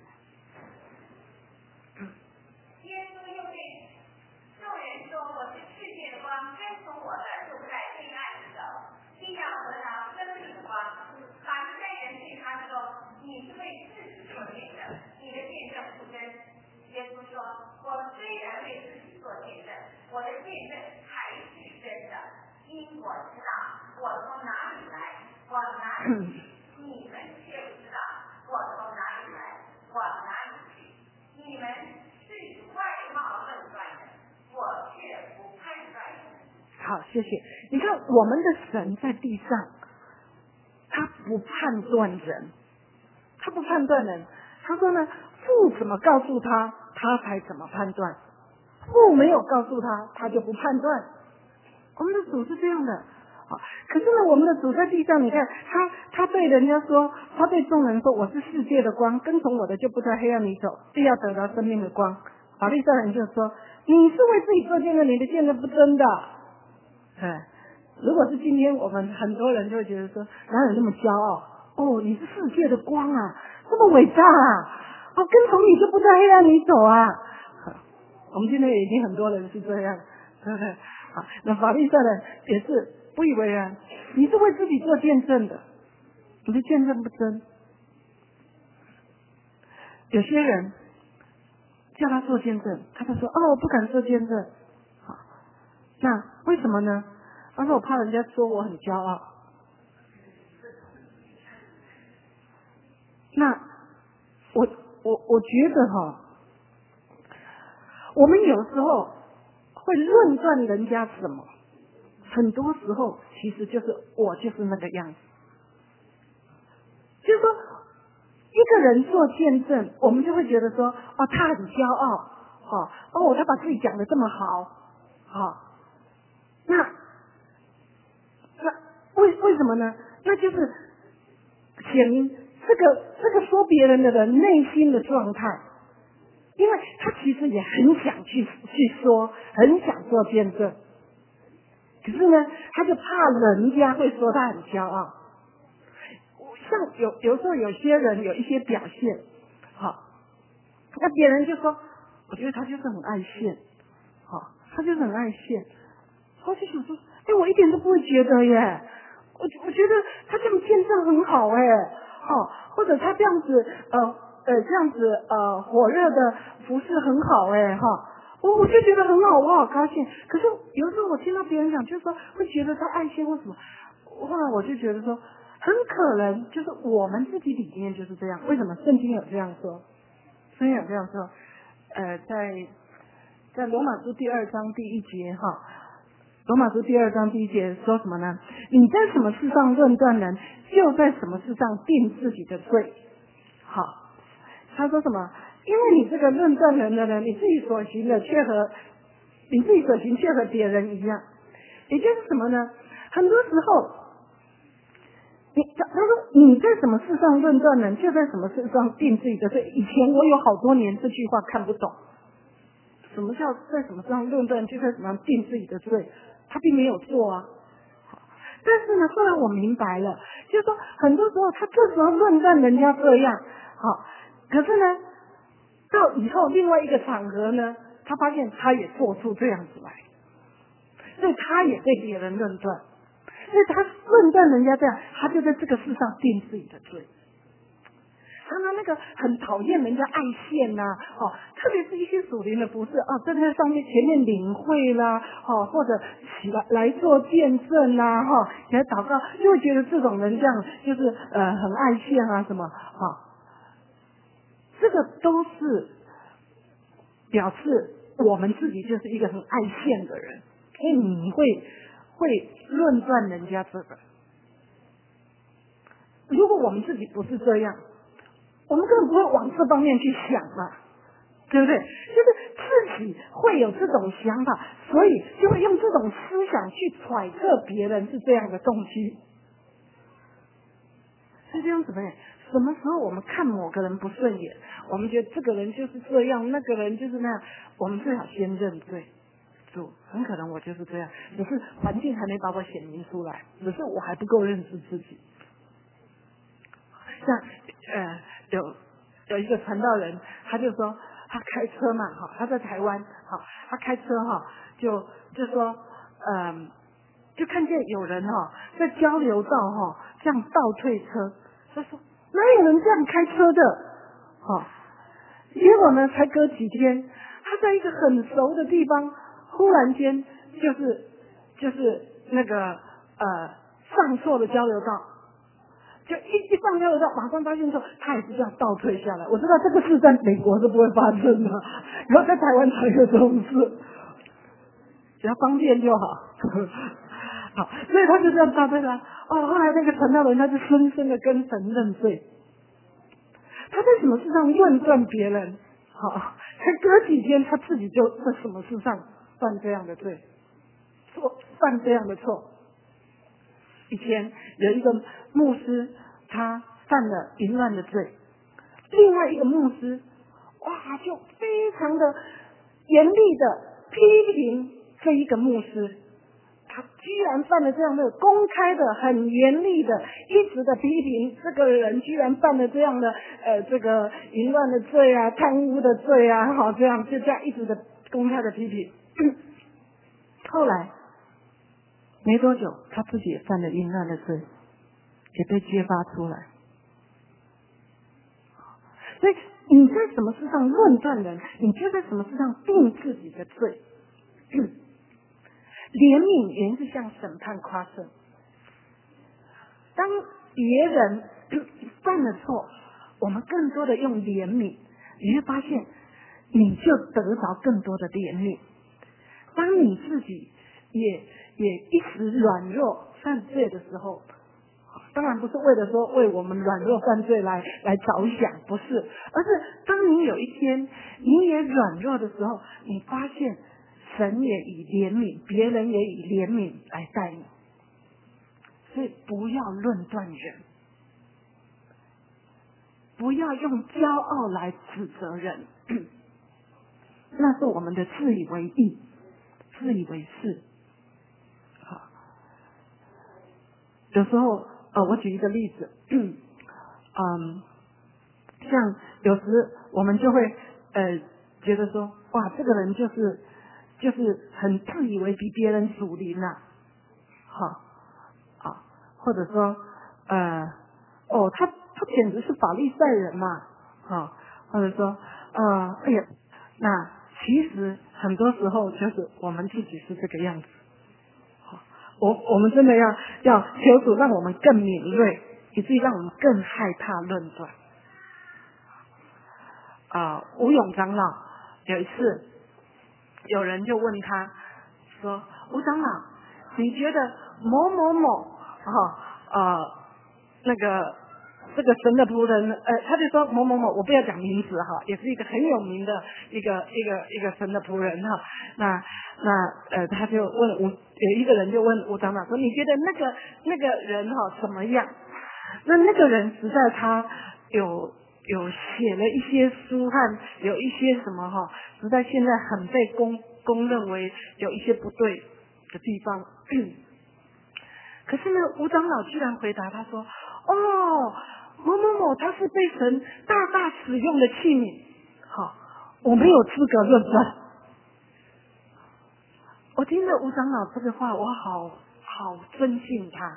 耶稣又对众人说：“我是世界的光，跟从我的就不在黑暗里走，必要得到生命的光。”法利赛人对他说：“你是为自己做见证，你的见证不真。”耶稣说：“我虽然为自己做见证，我的见证还是真的，因我知道我从哪里来，往哪里去，你们却不知道我从哪里来，往哪里去。你们是以外貌论断的，我却不判断人。” 好，谢谢。你看我们的神在地上，他不判断人，他不判断人。他说呢，父怎么告诉他，他才怎么判断；父没有告诉他，他就不判断。我们的主是这样的。可是呢，我们的主在地上，你看他，他对人家说，他对众人说：“我是世界的光，跟从我的就不在黑暗里走，必要得到生命的光。”法利赛人就说：“你是为自己做见证，你的见证不真的。”哎，如果是今天，我们很多人就会觉得说，哪有那么骄傲？哦，你是世界的光啊，这么伟大啊！哦，跟从你就不在黑暗里走啊！我们今天也已经很多人是这样，对不对？好，那法利赛人也是不以为然，你是为自己做见证的，你的见证不真。 有些人叫他做见证，他就说哦，我不敢做见证。好，那为什么呢？他说我怕人家说我很骄傲。那我我我觉得哈，我们有时候会论断人家什么，很多时候其实就是我就是那个样子。就是说，一个人做见证，我们就会觉得说，哦，他很骄傲，哦，哦，他把自己讲得这么好，好、哦，那那为为什么呢？那就是显明这个这个说别人的人内心的状态，因为他其实也很想去去说，很想做见证，可是呢，他就怕人家会说他很骄傲。像有有时候有些人有一些表现，好，那别人就说，我觉得他就是很爱现，好，他就是很爱现，我就想说，哎，我一点都不会觉得耶，我我觉得他这么见证很好哎，好，或者他这样子呃呃这样子呃火热的服侍很好哎哈，我我就觉得很好，我好高兴。可是有时候我听到别人讲，就是说会觉得他爱现或什么，后来我就觉得说。很可能就是我们自己里面就是这样。为什么圣经有这样说？圣经有这样说，呃，在在罗马书第二章第一节哈，罗马书第二章第一节说什么呢？你在什么事上论断人，就在什么事上定自己的罪。好，他说什么？因为你这个论断人的人，你自己所行的却和你自己所行却和别人一样，也就是什么呢？很多时候。你他他说你在什么事上论断人，就在什么事上定自己的罪。以前我有好多年这句话看不懂，什么叫在什么事上论断，就在什么上定自己的罪？他并没有做啊。但是呢，后来我明白了，就是说很多时候他这时候论断人家这样，好，可是呢，到以后另外一个场合呢，他发现他也做出这样子来，所以他也被别人论断。所以他论断人家这样，他就在这个世上定自己的罪。常常那个很讨厌人家爱现呐、啊，哦，特别是一些属灵的服事啊，站在上面前面领会啦，哦，或者起来来做见证啦，哈、哦，起来祷告，就会觉得这种人这样就是呃很爱现啊什么，哈、哦，这个都是表示我们自己就是一个很爱现的人，所以你会。会论断人家这个，如果我们自己不是这样，我们根本不会往这方面去想嘛，对不对？就是自己会有这种想法，所以就会用这种思想去揣测别人是这样的动机。是这样子的，什么时候我们看某个人不顺眼，我们觉得这个人就是这样，那个人就是那样，我们最好先认罪。主，很可能我就是这样，只是环境还没把我显明出来，只是我还不够认识自己。像呃有有一个传道人，他就说他开车嘛，哈，他在台湾，哈，他开车哈，就就说，嗯、呃，就看见有人哈在交流道哈这样倒退车，他说哪有人这样开车的，哈，结果呢才隔几天，他在一个很熟的地方。忽然间，就是就是那个呃上错的交流道，就一一上交流道，马上发现说他也是这样倒退下来。我知道这个事在美国是不会发生的，然后在台湾才有这种事，只要方便就好。好，所以他就这样倒退了。哦，后来那个传道人他就深深的跟神认罪，他在什么事上论断别人，好，才隔几天他自己就在什么事上。犯这样的罪，错犯这样的错。以前有一个牧师，他犯了淫乱的罪，另外一个牧师，哇，就非常的严厉的批评这一个牧师，他居然犯了这样的公开的、很严厉的、一直的批评这个人，居然犯了这样的呃这个淫乱的罪啊、贪污的罪啊，好，这样就这样一直的公开的批评。后来没多久，他自己也犯了淫乱的罪，也被揭发出来。 所以你在什么事上论断人，你就在什么事上定自己的罪。怜悯原是向审判夸胜。当别人犯了错，我们更多的用怜悯，你会发现你就得着更多的怜悯。当你自己也也一时软弱犯罪的时候，当然不是为了说为我们软弱犯罪来来着想，不是，而是当你有一天你也软弱的时候，你发现神也以怜悯，别人也以怜悯来待你。所以不要论断人，不要用骄傲来指责人，那是我们的自以为意、自以为是。好，有时候呃，我举一个例子，嗯，像有时我们就会呃觉得说，哇，这个人就是就是很自以为比别人属灵呐，好。或者说，呃，哦，他他简直是法利赛人嘛，哦，或者说，呃，哎呀，那其实很多时候就是我们自己是这个样子，好，我我们真的要要求主让我们更敏锐，以至于让我们更害怕论断。啊、呃，吴勇长老有一次，有人就问他说：“吴长老，你觉得某某某？”哦，呃，那个这个神的仆人，呃，他就说某某某，我不要讲名字哈，也是一个很有名的一个一个一个神的仆人哈。那那呃，他就问吴，有一个人就问吴长老说，你觉得那个那个人哈怎么样？那那个人实在他有有写了一些书和有一些什么哈，实在现在很被公公认为有一些不对的地方。可是呢，吴长老居然回答他说：“哦，某某某他是被神大大使用的器皿，好，我没有资格论断。”我听了吴长老这个话，我好好尊敬他。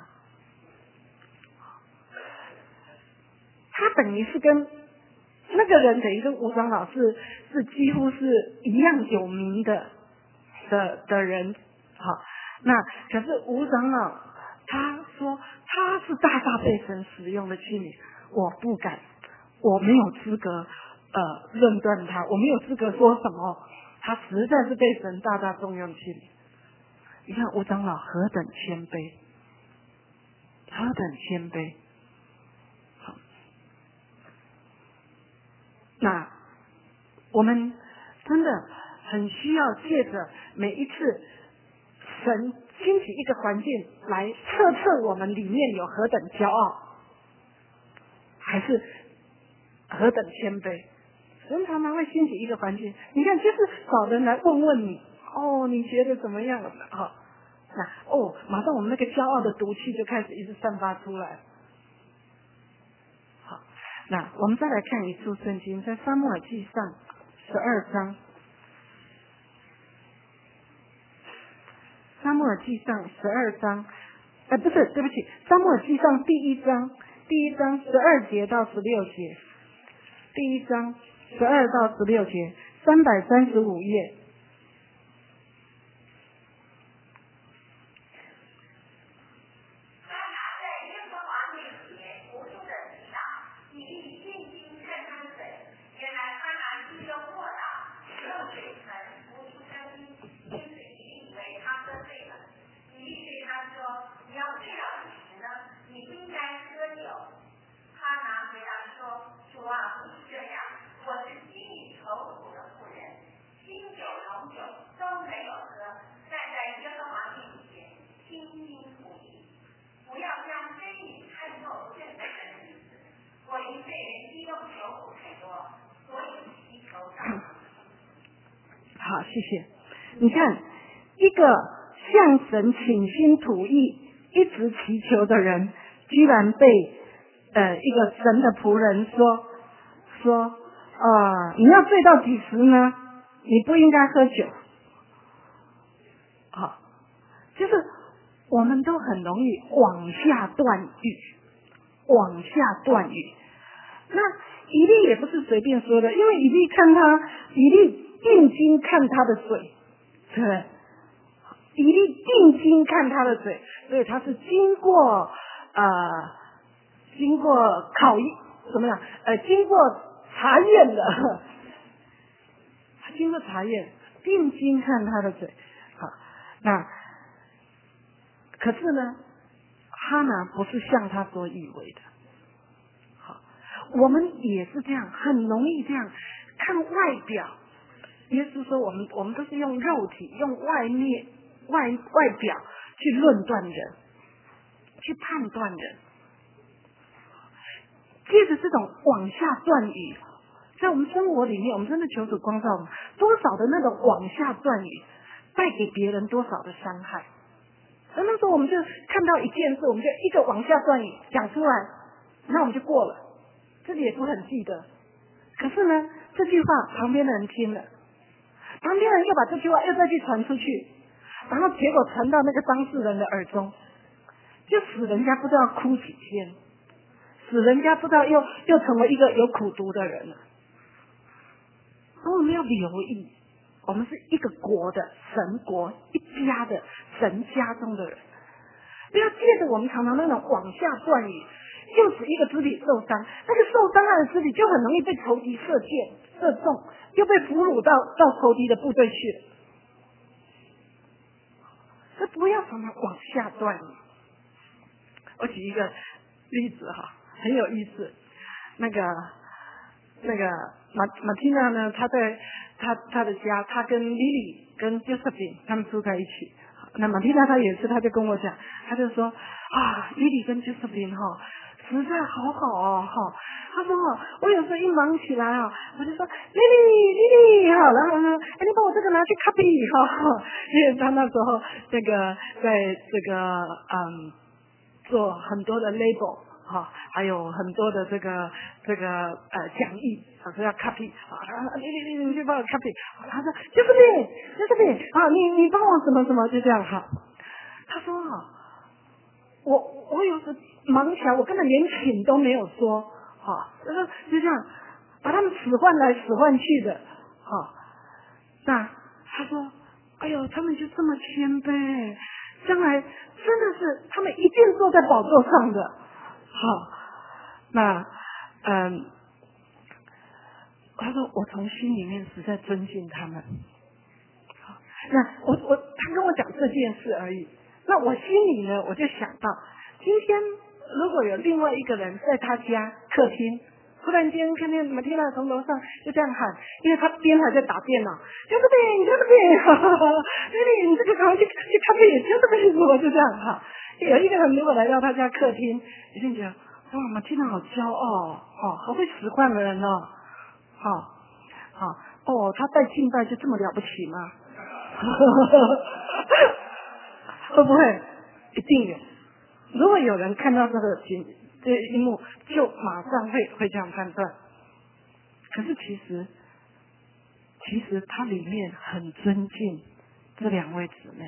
他等于是跟那个人等于跟吴长老是是几乎是一样有名的的的人，好，那可是吴长老。他说他是大大被神使用的器皿，我不敢，我没有资格呃论断他，我没有资格说什么，他实在是被神大大重用的器皿。你看吴长老何等谦卑，何等谦卑。好，那我们真的很需要借着每一次神兴起一个环境来测测我们里面有何等骄傲，还是何等谦卑。神常常会兴起一个环境，你看就是找人来问问你，哦，你觉得怎么样？好，那哦，马上我们那个骄傲的毒气就开始一直散发出来。好，那我们再来看一处圣经，在撒母耳记上十二章。撒母耳记上十二章，呃，不是，对不起，撒母耳记上第一章，第一章十二节到十六节，第一章十二到十六节，三百三十五页。好，谢谢。你看，一个向神倾心吐意、一直祈求的人，居然被呃一个神的仆人说说，呃，你要醉到几时呢？你不应该喝酒。好，就是我们都很容易往下断语，往下断语。那以利也不是随便说的，因为以利看他，以利定睛看他的嘴，对不对？以利定睛看他的嘴，所以他是经过呃经过考验怎么样？呃，经过查验的，他经过查验，定睛看他的嘴。好，那可是呢，哈拿不是像他所以为的。好，我们也是这样，很容易这样看外表。耶稣说，我们我们都是用肉体、用外面、外外表去论断人，去判断人。借着这种往下断语，在我们生活里面，我们真的求主光照我们，多少的那种往下断语，带给别人多少的伤害。而那时候我们就看到一件事，我们就一个往下断语讲出来，那我们就过了，自己也不很记得。可是呢，这句话旁边的人听了，旁边人又把这句话又再去传出去，然后结果传到那个当事人的耳中，就使人家不知道哭几天，使人家不知道又又成为一个有苦毒的人了。而我们要留意，我们是一个国的神国，一家的神家中的人，不要借着我们常常那种往下断语，又使一个肢体受伤，那个受伤害的肢体就很容易被仇敌射箭射中，又被俘虏到到仇敌的部队去了。所以不要常常往下断语。我举一个例子哈，很有意思。那个那个马马蒂娜呢，她在她她的家，她跟 Lily 跟 Josephine 他们住在一起。那马蒂娜她也是，她就跟我讲，她就说啊 ，Lily 跟 Josephine 哈，实在好好哦哈。她说哦，我有时候一忙起来啊，我就说 Lily Lily 好，然后呢，哎，你把我这个拿去 copy 哈，因为她那时候这个在这个嗯。做很多的 label 哈，还有很多的这个这个呃讲义，他说要 copy 啊，你你你你去帮我 copy，他说就是你就是你啊，你你帮我什么什么就这样哈。他说啊，我我有时忙起来，我根本连请都没有说哈，就是就这样把他们使唤来使唤去的哈。那他说，哎呦，他们就这么谦卑，将来真的是他们一定坐在宝座上的。好，那嗯，他说我从心里面实在尊敬他们。好，那我我他跟我讲这件事而已。那我心里呢，我就想到，今天如果有另外一个人在他家客厅，忽然间看见马蒂娜从楼上就这样喊，因为他边还在打电脑，就这边，就这边，哈哈哈，你你这个赶快去去咖啡，就这边，我就这样哈。有一个人如果来到他家客厅，一定觉得哇，马蒂娜好骄傲，哦，好会使唤人哦，好，好，哦，他带敬拜就这么了不起吗？会不会？一定有。如果有人看到这个景这一幕，就马上会会这样判断。可是其实，其实他里面很尊敬这两位姊妹。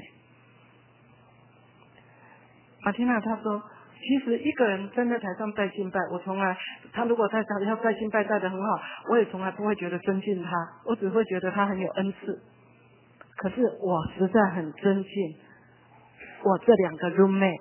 马蒂娜她说，其实一个人站在台上带敬拜，我从来，他如果在台上带敬拜带得很好，我也从来不会觉得尊敬他，我只会觉得他很有恩赐。可是我实在很尊敬我这两个 roommate。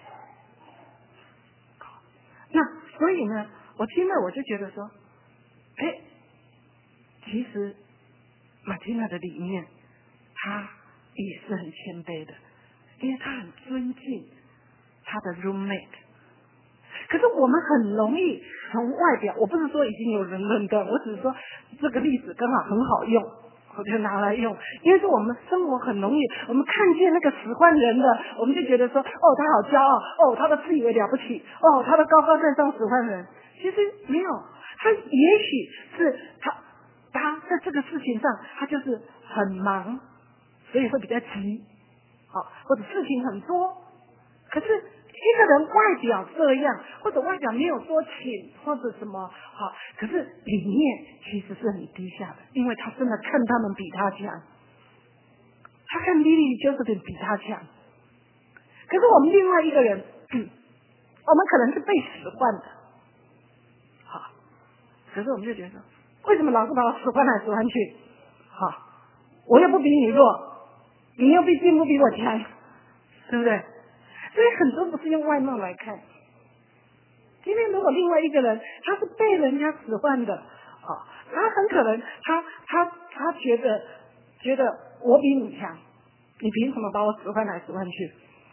那所以呢，我听了我就觉得说，哎，其实马蒂娜的里面，她也是很谦卑的，因为她很尊敬她的 roommate。可是我们很容易从外表，我不是说已经有人论断，我只是说这个例子刚好很好用，我就拿来用。因为是我们生活很容易，我们看见那个使唤人的，我们就觉得说，哦，他好骄傲，哦，他都自以为了不起，哦，他都高高在上使唤人。其实没有，他也许是他他在这个事情上，他就是很忙，所以会比较急，好，或者事情很多。可是一个人外表这样，或者外表没有多请，或者什么好，可是里面其实是很低下的，因为他真的看他们比他强，他看莉莉就是比他强。可是我们另外一个人，嗯，我们可能是被使唤的，好， 可是我们就觉得，为什么老是把我使唤来使唤去？好，我又不比你弱，你又毕竟不比我强，对不对？所以很多不是用外貌来看。今天如果另外一个人他是被人家使唤的，好，他很可能他他他觉得觉得我比你强，你凭什么把我使唤来使唤去？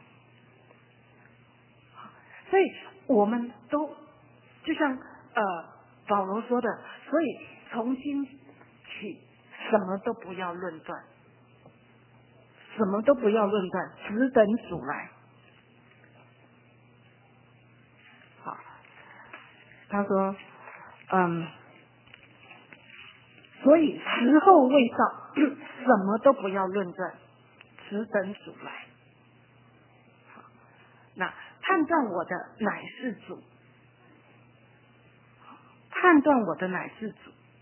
所以我们都就像呃保罗说的，所以从今起什么都不要论断，什么都不要论断，只等主来。好，他说，嗯，所以时候未到，什么都不要论断，只等主来。好，那判断我的乃是主，判断我的乃是主。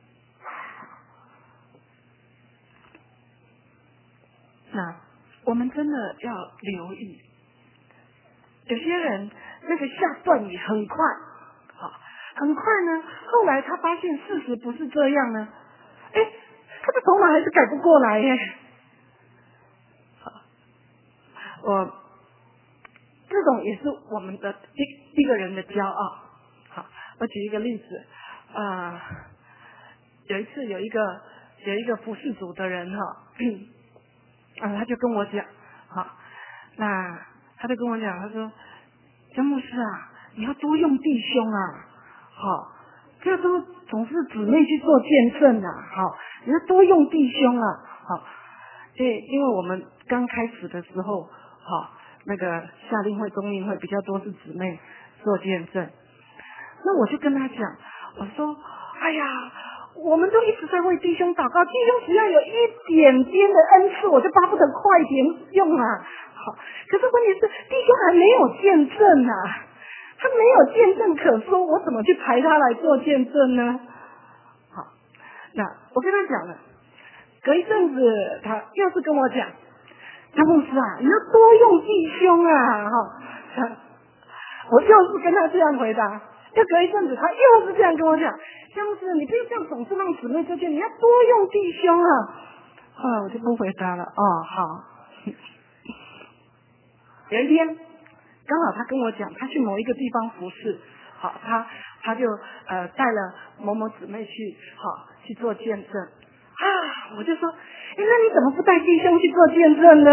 那我们真的要留意，有些人那个下断语很快，好，很快呢，后来他发现事实不是这样呢，哎，他的头脑还是改不过来耶。好，我这种也是我们的一一个人的骄傲。好，我举一个例子，啊、呃，有一次有一个有一个服侍主的人哈。啊，他就跟我讲，好，那他就跟我讲，他说，江牧师啊，你要多用弟兄啊，好，不要都总是姊妹去做见证啊，好，你要多用弟兄啊，好，对，因为我们刚开始的时候，好，那个夏令会、冬令会比较多是姊妹做见证，那我就跟他讲，我说，哎呀。我们都一直在为弟兄祷告，弟兄只要有一点点的恩赐，我就巴不得快点用啊。好，可是问题是弟兄还没有见证啊，他没有见证可说，我怎么去排他来做见证呢？好，那我跟他讲了，隔一阵子他又是跟我讲，张牧师啊，你要多用弟兄啊，哈，我又是跟他这样回答。又隔一阵子，他又是这样跟我讲，江牧师，你不要这样总是让姊妹做见，你要多用弟兄啊。后来我就不回答了。哦，好。有一天，刚好他跟我讲，他去某一个地方服侍，好，他他就呃带了某某姊妹去，好去做见证。啊，我就说，哎，那你怎么不带弟兄去做见证呢？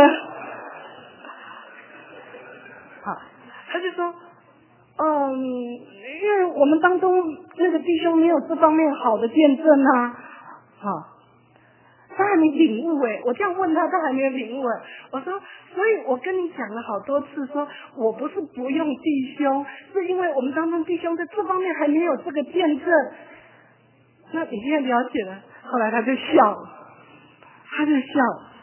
好，他就说。嗯，因为我们当中那个弟兄没有这方面好的见证啊，好，他还没领悟哎，我这样问他，他还没有领悟哎。我说，所以我跟你讲了好多次，说我不是不用弟兄，是因为我们当中弟兄在这方面还没有这个见证。那你现在了解了，后来他就笑了，他就笑了。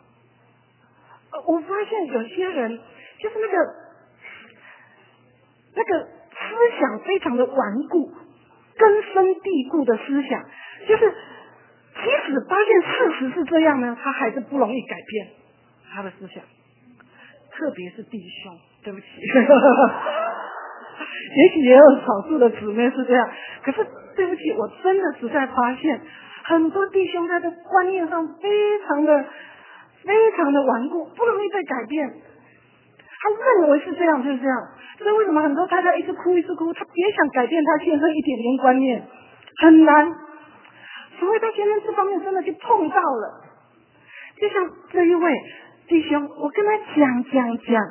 我发现有些人就是那个。那个思想非常的顽固，根深蒂固的思想，就是即使发现事实是这样呢，他还是不容易改变他的思想，特别是弟兄，对不起，也许也有少数的姊妹是这样，可是对不起，我真的实在发现很多弟兄他的观念上非常的非常的顽固，不容易再改变。他认为是这样就是这样，所以为什么很多太太一直哭一直哭，他别想改变他先生一点点观念，很难。除非他先生这方面真的去碰到了，就像这一位弟兄，我跟他讲讲讲，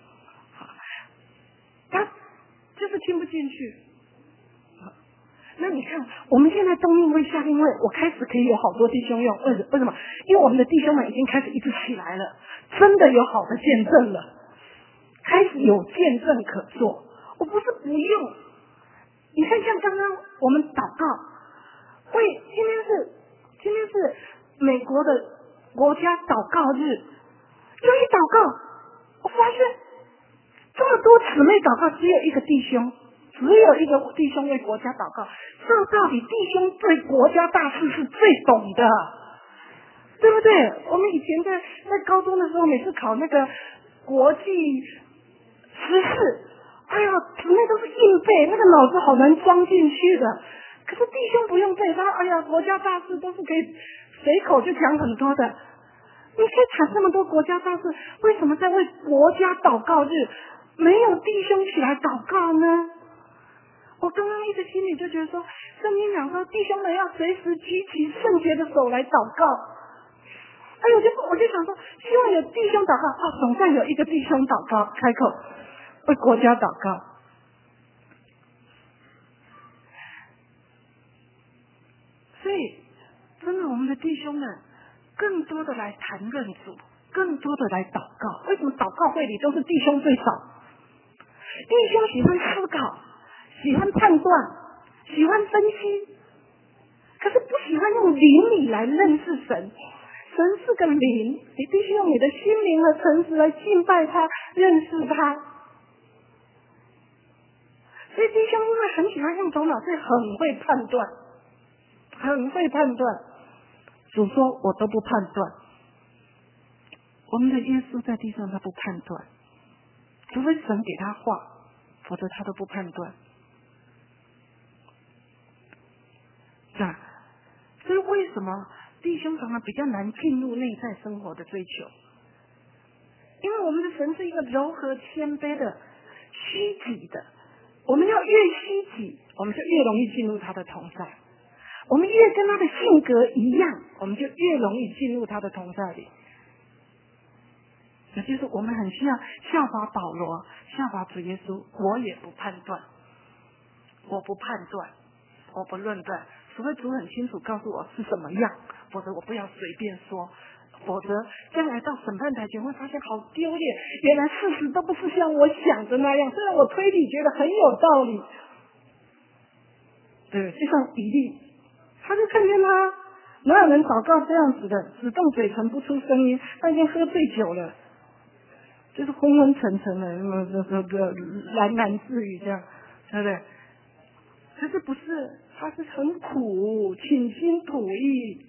他就是听不进去。那你看，我们现在冬令会、夏令会，我开始可以有好多弟兄用，为什为什么？因为我们的弟兄们已经开始一直起来了，真的有好的见证了。开始有见证可做，我不是不用。你看，像刚刚我们祷告，为今天是今天是美国的国家祷告日，就一祷告，我发现这么多姊妹祷告，只有一个弟兄，只有一个弟兄为国家祷告。这到底弟兄对国家大事是最懂的，对不对？我们以前在在高中的时候，每次考那个国际时事，哎呀，姊妹都是硬背，那个脑子好难装进去的。可可是弟兄不用背，他哎呀，国家大事都是可以随口就讲很多的。你可以谈这么多国家大事，为什么在为国家祷告日没有弟兄起来祷告呢？我刚刚一直心里就觉得说，圣经讲说弟兄们要随时举起圣洁的手来祷告。哎，我就我就想说，希望有弟兄祷告啊，总算有一个弟兄祷告开口为国家祷告。所以，真的，我们的弟兄们更多的来谈论主，更多的来祷告。为什么祷告会里都是弟兄最少？弟兄喜欢思考，喜欢判断，喜欢分析，可是不喜欢用灵里来认识神。神是个灵，你必须用你的心灵和诚实来敬拜他，认识他。所以弟兄因为很喜欢用头脑，所以很会判断，很会判断。主说我都不判断，我们的耶稣在地上他不判断，除非神给他话，否则他都不判断。那所以为什么弟兄常常比较难进入内在生活的追求？因为我们的神是一个柔和谦卑的虚己的，我们要越虚己，我们就越容易进入他的同在。我们越跟他的性格一样，我们就越容易进入他的同在里。也就是我们很需要效法保罗，效法主耶稣。我也不判断，我不判断，我不论断，除非主很清楚告诉我是什么样，否则我不要随便说，否则将来到审判台前会发现好丢脸，原来事实都不是像我想的那样，虽然我推理觉得很有道理。对，就像比利，他就看见他哪有人祷告这样子的，只动嘴唇不出声音，他已经喝醉酒了，就是昏昏沉沉的，那么这个喃喃自语这样，对不对？可是不是，他是很苦，倾心吐意。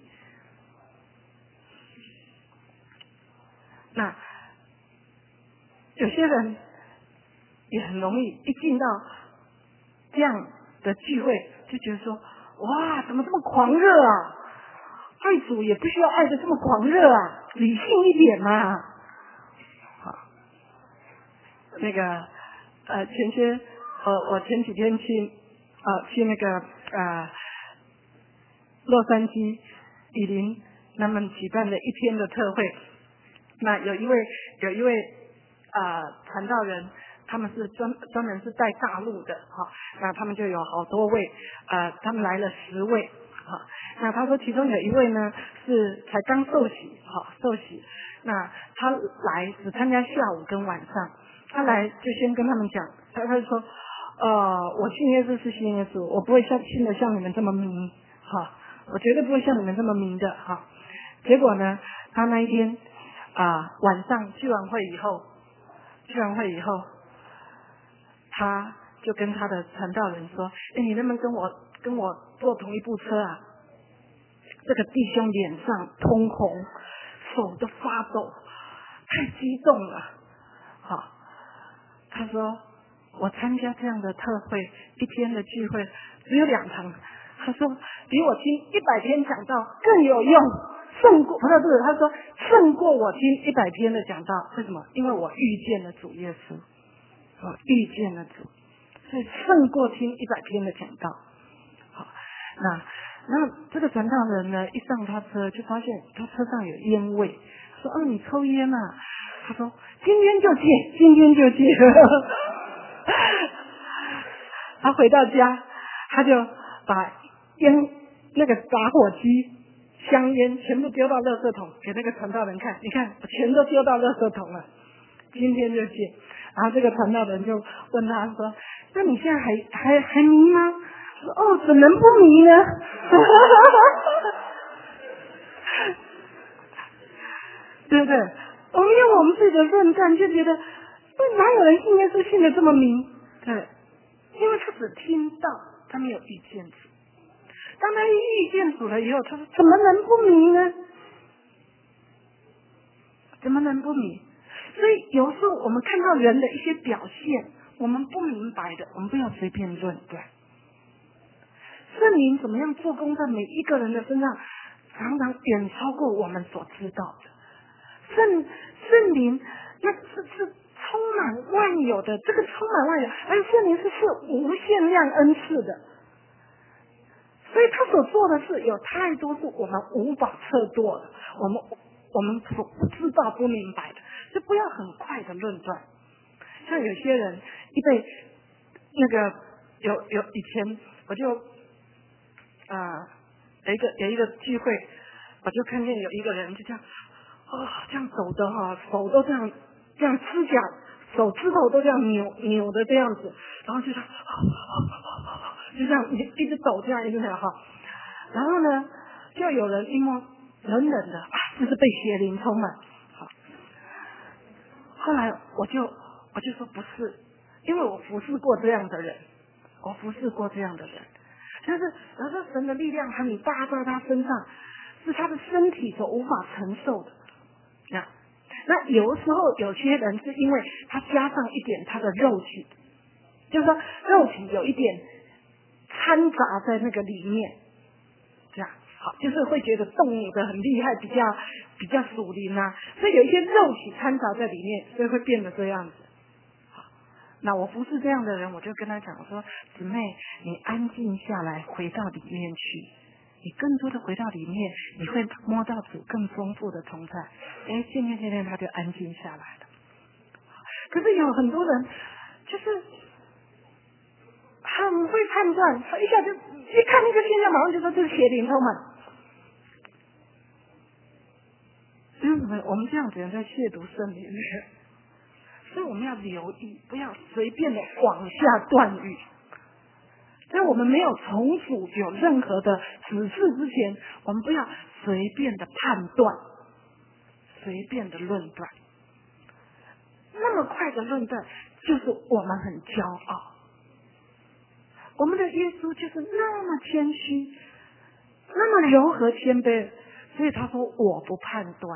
那有些人也很容易一进到这样的聚会，就觉得说，哇，怎么这么狂热啊？爱主也不需要爱的这么狂热啊，理性一点嘛。好，那个呃，前些呃，我前几天去呃去那个呃洛杉矶以林他们举办了一天的特会，那有一位有一位啊传道人。他们是专专门是带大陆的哈，那他们就有好多位，呃，他们来了十位哈。那他说其中有一位呢是才刚受洗哈，受洗，那他来只参加下午跟晚上，他来就先跟他们讲，他他就说，呃，我信耶稣是信耶稣，我不会像信的像你们这么迷哈，我绝对不会像你们这么迷的哈。结果呢，他那一天啊、呃、晚上聚完会以后，聚完会以后。他就跟他的传道人说：“哎，你能不能跟我跟我坐同一部车啊？”这个弟兄脸上通红，手都发抖，太激动了。好，他说：“我参加这样的特会，一天的聚会只有两堂。”他说：“比我听一百篇讲道更有用，胜过不是不是，他说胜过我听一百篇的讲道。为什么？因为我遇见了主耶稣。”我遇见了主，所以胜过听一百篇的讲道。好，那那这个传道人呢，一上他车就发现他车上有烟味，说：“哦，你抽烟啊？”他说：“今天就戒，今天就戒。”他回到家，他就把烟那个打火机、香烟全部丢到垃圾桶，给那个传道人看，你看，我全都丢到垃圾桶了，今天就戒。然后这个传道人就问他说：“那你现在还还还迷吗？”说：“哦，怎能不迷呢？”对不对？我们用我们自己的论断就觉得，哪有人信耶稣信的这么迷？对，因为他只听到，他没有遇见主。当他遇见主了以后，他说：“怎么能不迷呢？怎么能不迷？”所以有时候我们看到人的一些表现，我们不明白的，我们不要随便论断。 圣灵怎么样做工在每一个人的身上，常常远超过我们所知道的。圣圣灵那是是充满万有的，这个充满万有，而圣灵是是无限量恩赐的，所以他所做的事有太多是我们无法测度的，我们我们所不知道不明白的，就不要很快的论断。像有些人一被那个有有以前我就啊、呃、有一个有一个聚会，我就看见有一个人就这样哦这样走的哈，手都这样这样指甲手指头都这样扭扭的这样子，然后就这样就这样一直抖这样一直这样哈，然后呢就有人一摸冷冷的啊，就是被邪灵充满。好，后来我就我就说不是，因为我服侍过这样的人，我服侍过这样的人，但是然后神的力量很大在他身上，是他的身体所无法承受的。这样，那有时候有些人是因为他加上一点他的肉体，就是说肉体有一点掺杂在那个里面，这样好，就是会觉得动你的很厉害，比较比较属灵啊，所以有一些肉体掺杂在里面，所以会变得这样子。好，那我不是这样的人，我就跟他讲说，姊妹，你安静下来，回到里面去，你更多的回到里面，你会摸到主更丰富的同在。哎，渐渐渐渐他就安静下来了。可是有很多人就是很会判断，他一下就一看那个现象，马上就说这是邪灵充满。为什么我们这样子人在亵渎圣灵？所以我们要留意，不要随便的往下断语。在我们没有从主有任何的指示之前，我们不要随便的判断，随便的论断。那么快的论断，就是我们很骄傲。我们的耶稣就是那么谦虚，那么柔和谦卑，所以他说我不判断。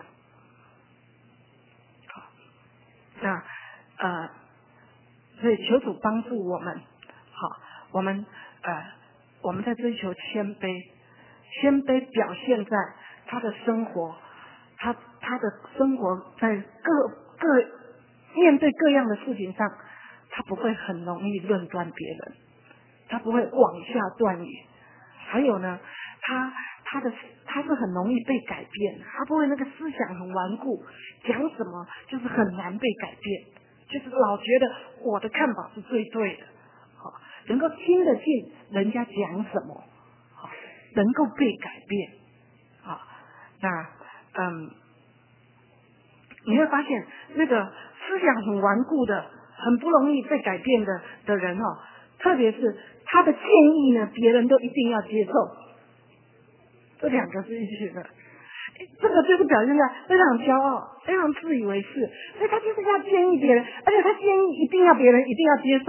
好，那呃，所以求主帮助我们。好，我们呃我们在追求谦卑，谦卑表现在他的生活，他他的生活在各各面对各样的事情上，他不会很容易论断别人。他不会往下断语，还有呢，他他的他是很容易被改变，他不会那个思想很顽固，讲什么就是很难被改变，就是老觉得我的看法是最对的，好，能够听得进人家讲什么，好，能够被改变，好，那嗯，你会发现那个思想很顽固的、很不容易被改变的的人哦，特别是他的建议呢，别人都一定要接受，这两个是一起的。这个就是表现在非常骄傲、非常自以为是，所以他就是要建议别人，而且他建议一定要别人一定要接受，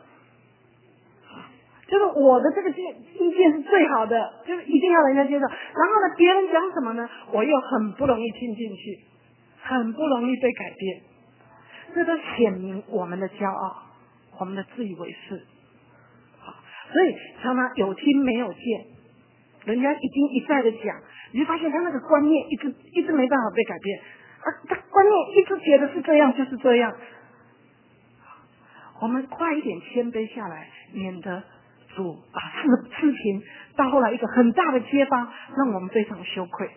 就是我的这个建意见是最好的，就是一定要人家接受。然后呢，别人讲什么呢，我又很不容易听进去，很不容易被改变，这都显明我们的骄傲，我们的自以为是。所以常常有听没有见，人家一经一再的讲，你就发现他那个观念一直一直没办法被改变，而他观念一直觉得是这样就是这样。我们快一点谦卑下来，免得主把事事情到后来一个很大的揭发，让我们非常羞愧。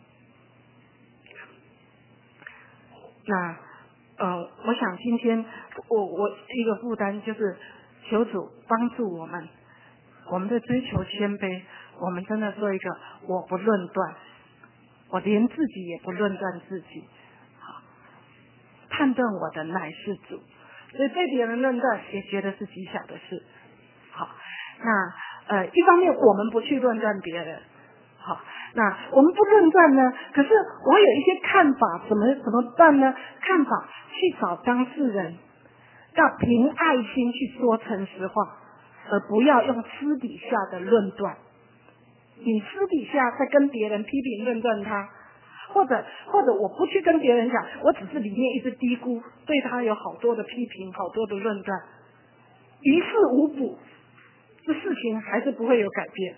那呃，我想今天我我一个负担就是求主帮助我们。我们在追求谦卑，我们真的做一个我不论断，我连自己也不论断自己，好，判断我的乃是主，所以对别人论断也觉得是极小的事。好，那呃一方面我们不去论断别人，好，那我们不论断呢，可是我有一些看法，怎么怎么办呢？看法去找当事人，要凭爱心去说诚实话。而不要用私底下的论断，你私底下在跟别人批评论断他，或者或者我不去跟别人讲，我只是里面一直嘀咕，对他有好多的批评，好多的论断，于事无补，这事情还是不会有改变。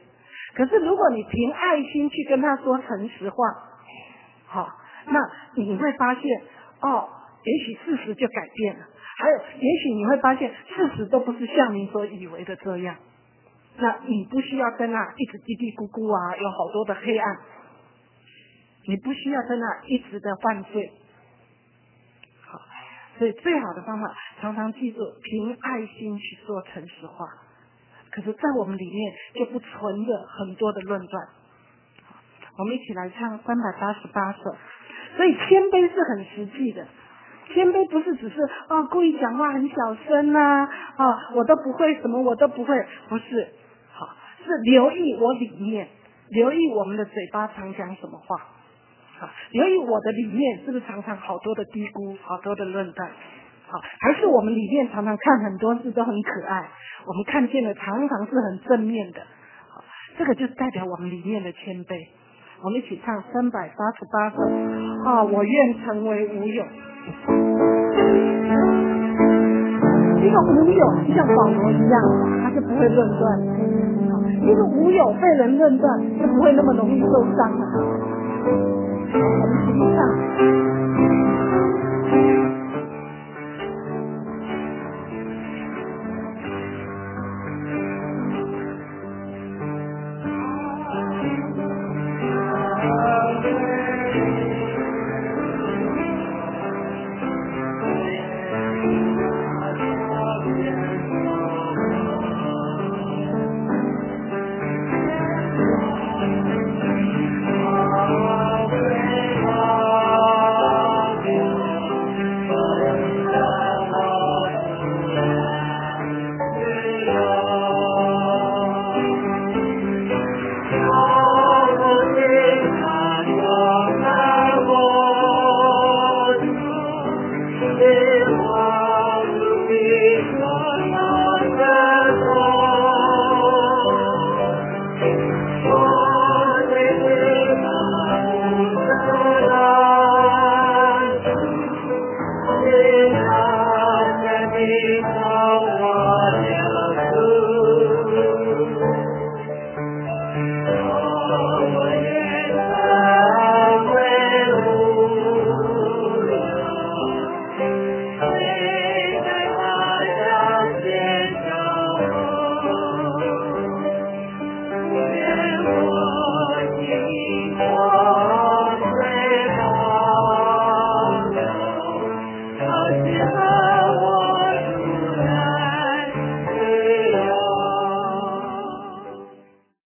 可是如果你凭爱心去跟他说诚实话，好，那你会发现哦，也许事实就改变了。还有，也许你会发现事实都不是像你所以为的这样。那你不需要在那一直嘀嘀咕咕啊，有好多的黑暗。你不需要在那一直的犯罪。好，所以最好的方法，常常记住凭爱心去说诚实话。可是，在我们里面就不存着很多的论断。我们一起来唱三百八十八首。所以谦卑是很实际的，谦卑不是只是哦故意讲话很小声啊，哦我都不会什么我都不会，不是，好是留意我里面，留意我们的嘴巴常讲什么话，好留意我的里面是不是常常好多的低估，好多的论断，好还是我们里面常常看很多事都很可爱，我们看见的常常是很正面的，好这个就代表我们里面的谦卑。我们一起唱三百八十八首啊！我愿成为无有。一个无有就像保罗一样，他就不会论断；一个无有被人论断，就不会那么容易受伤了。我们一起唱。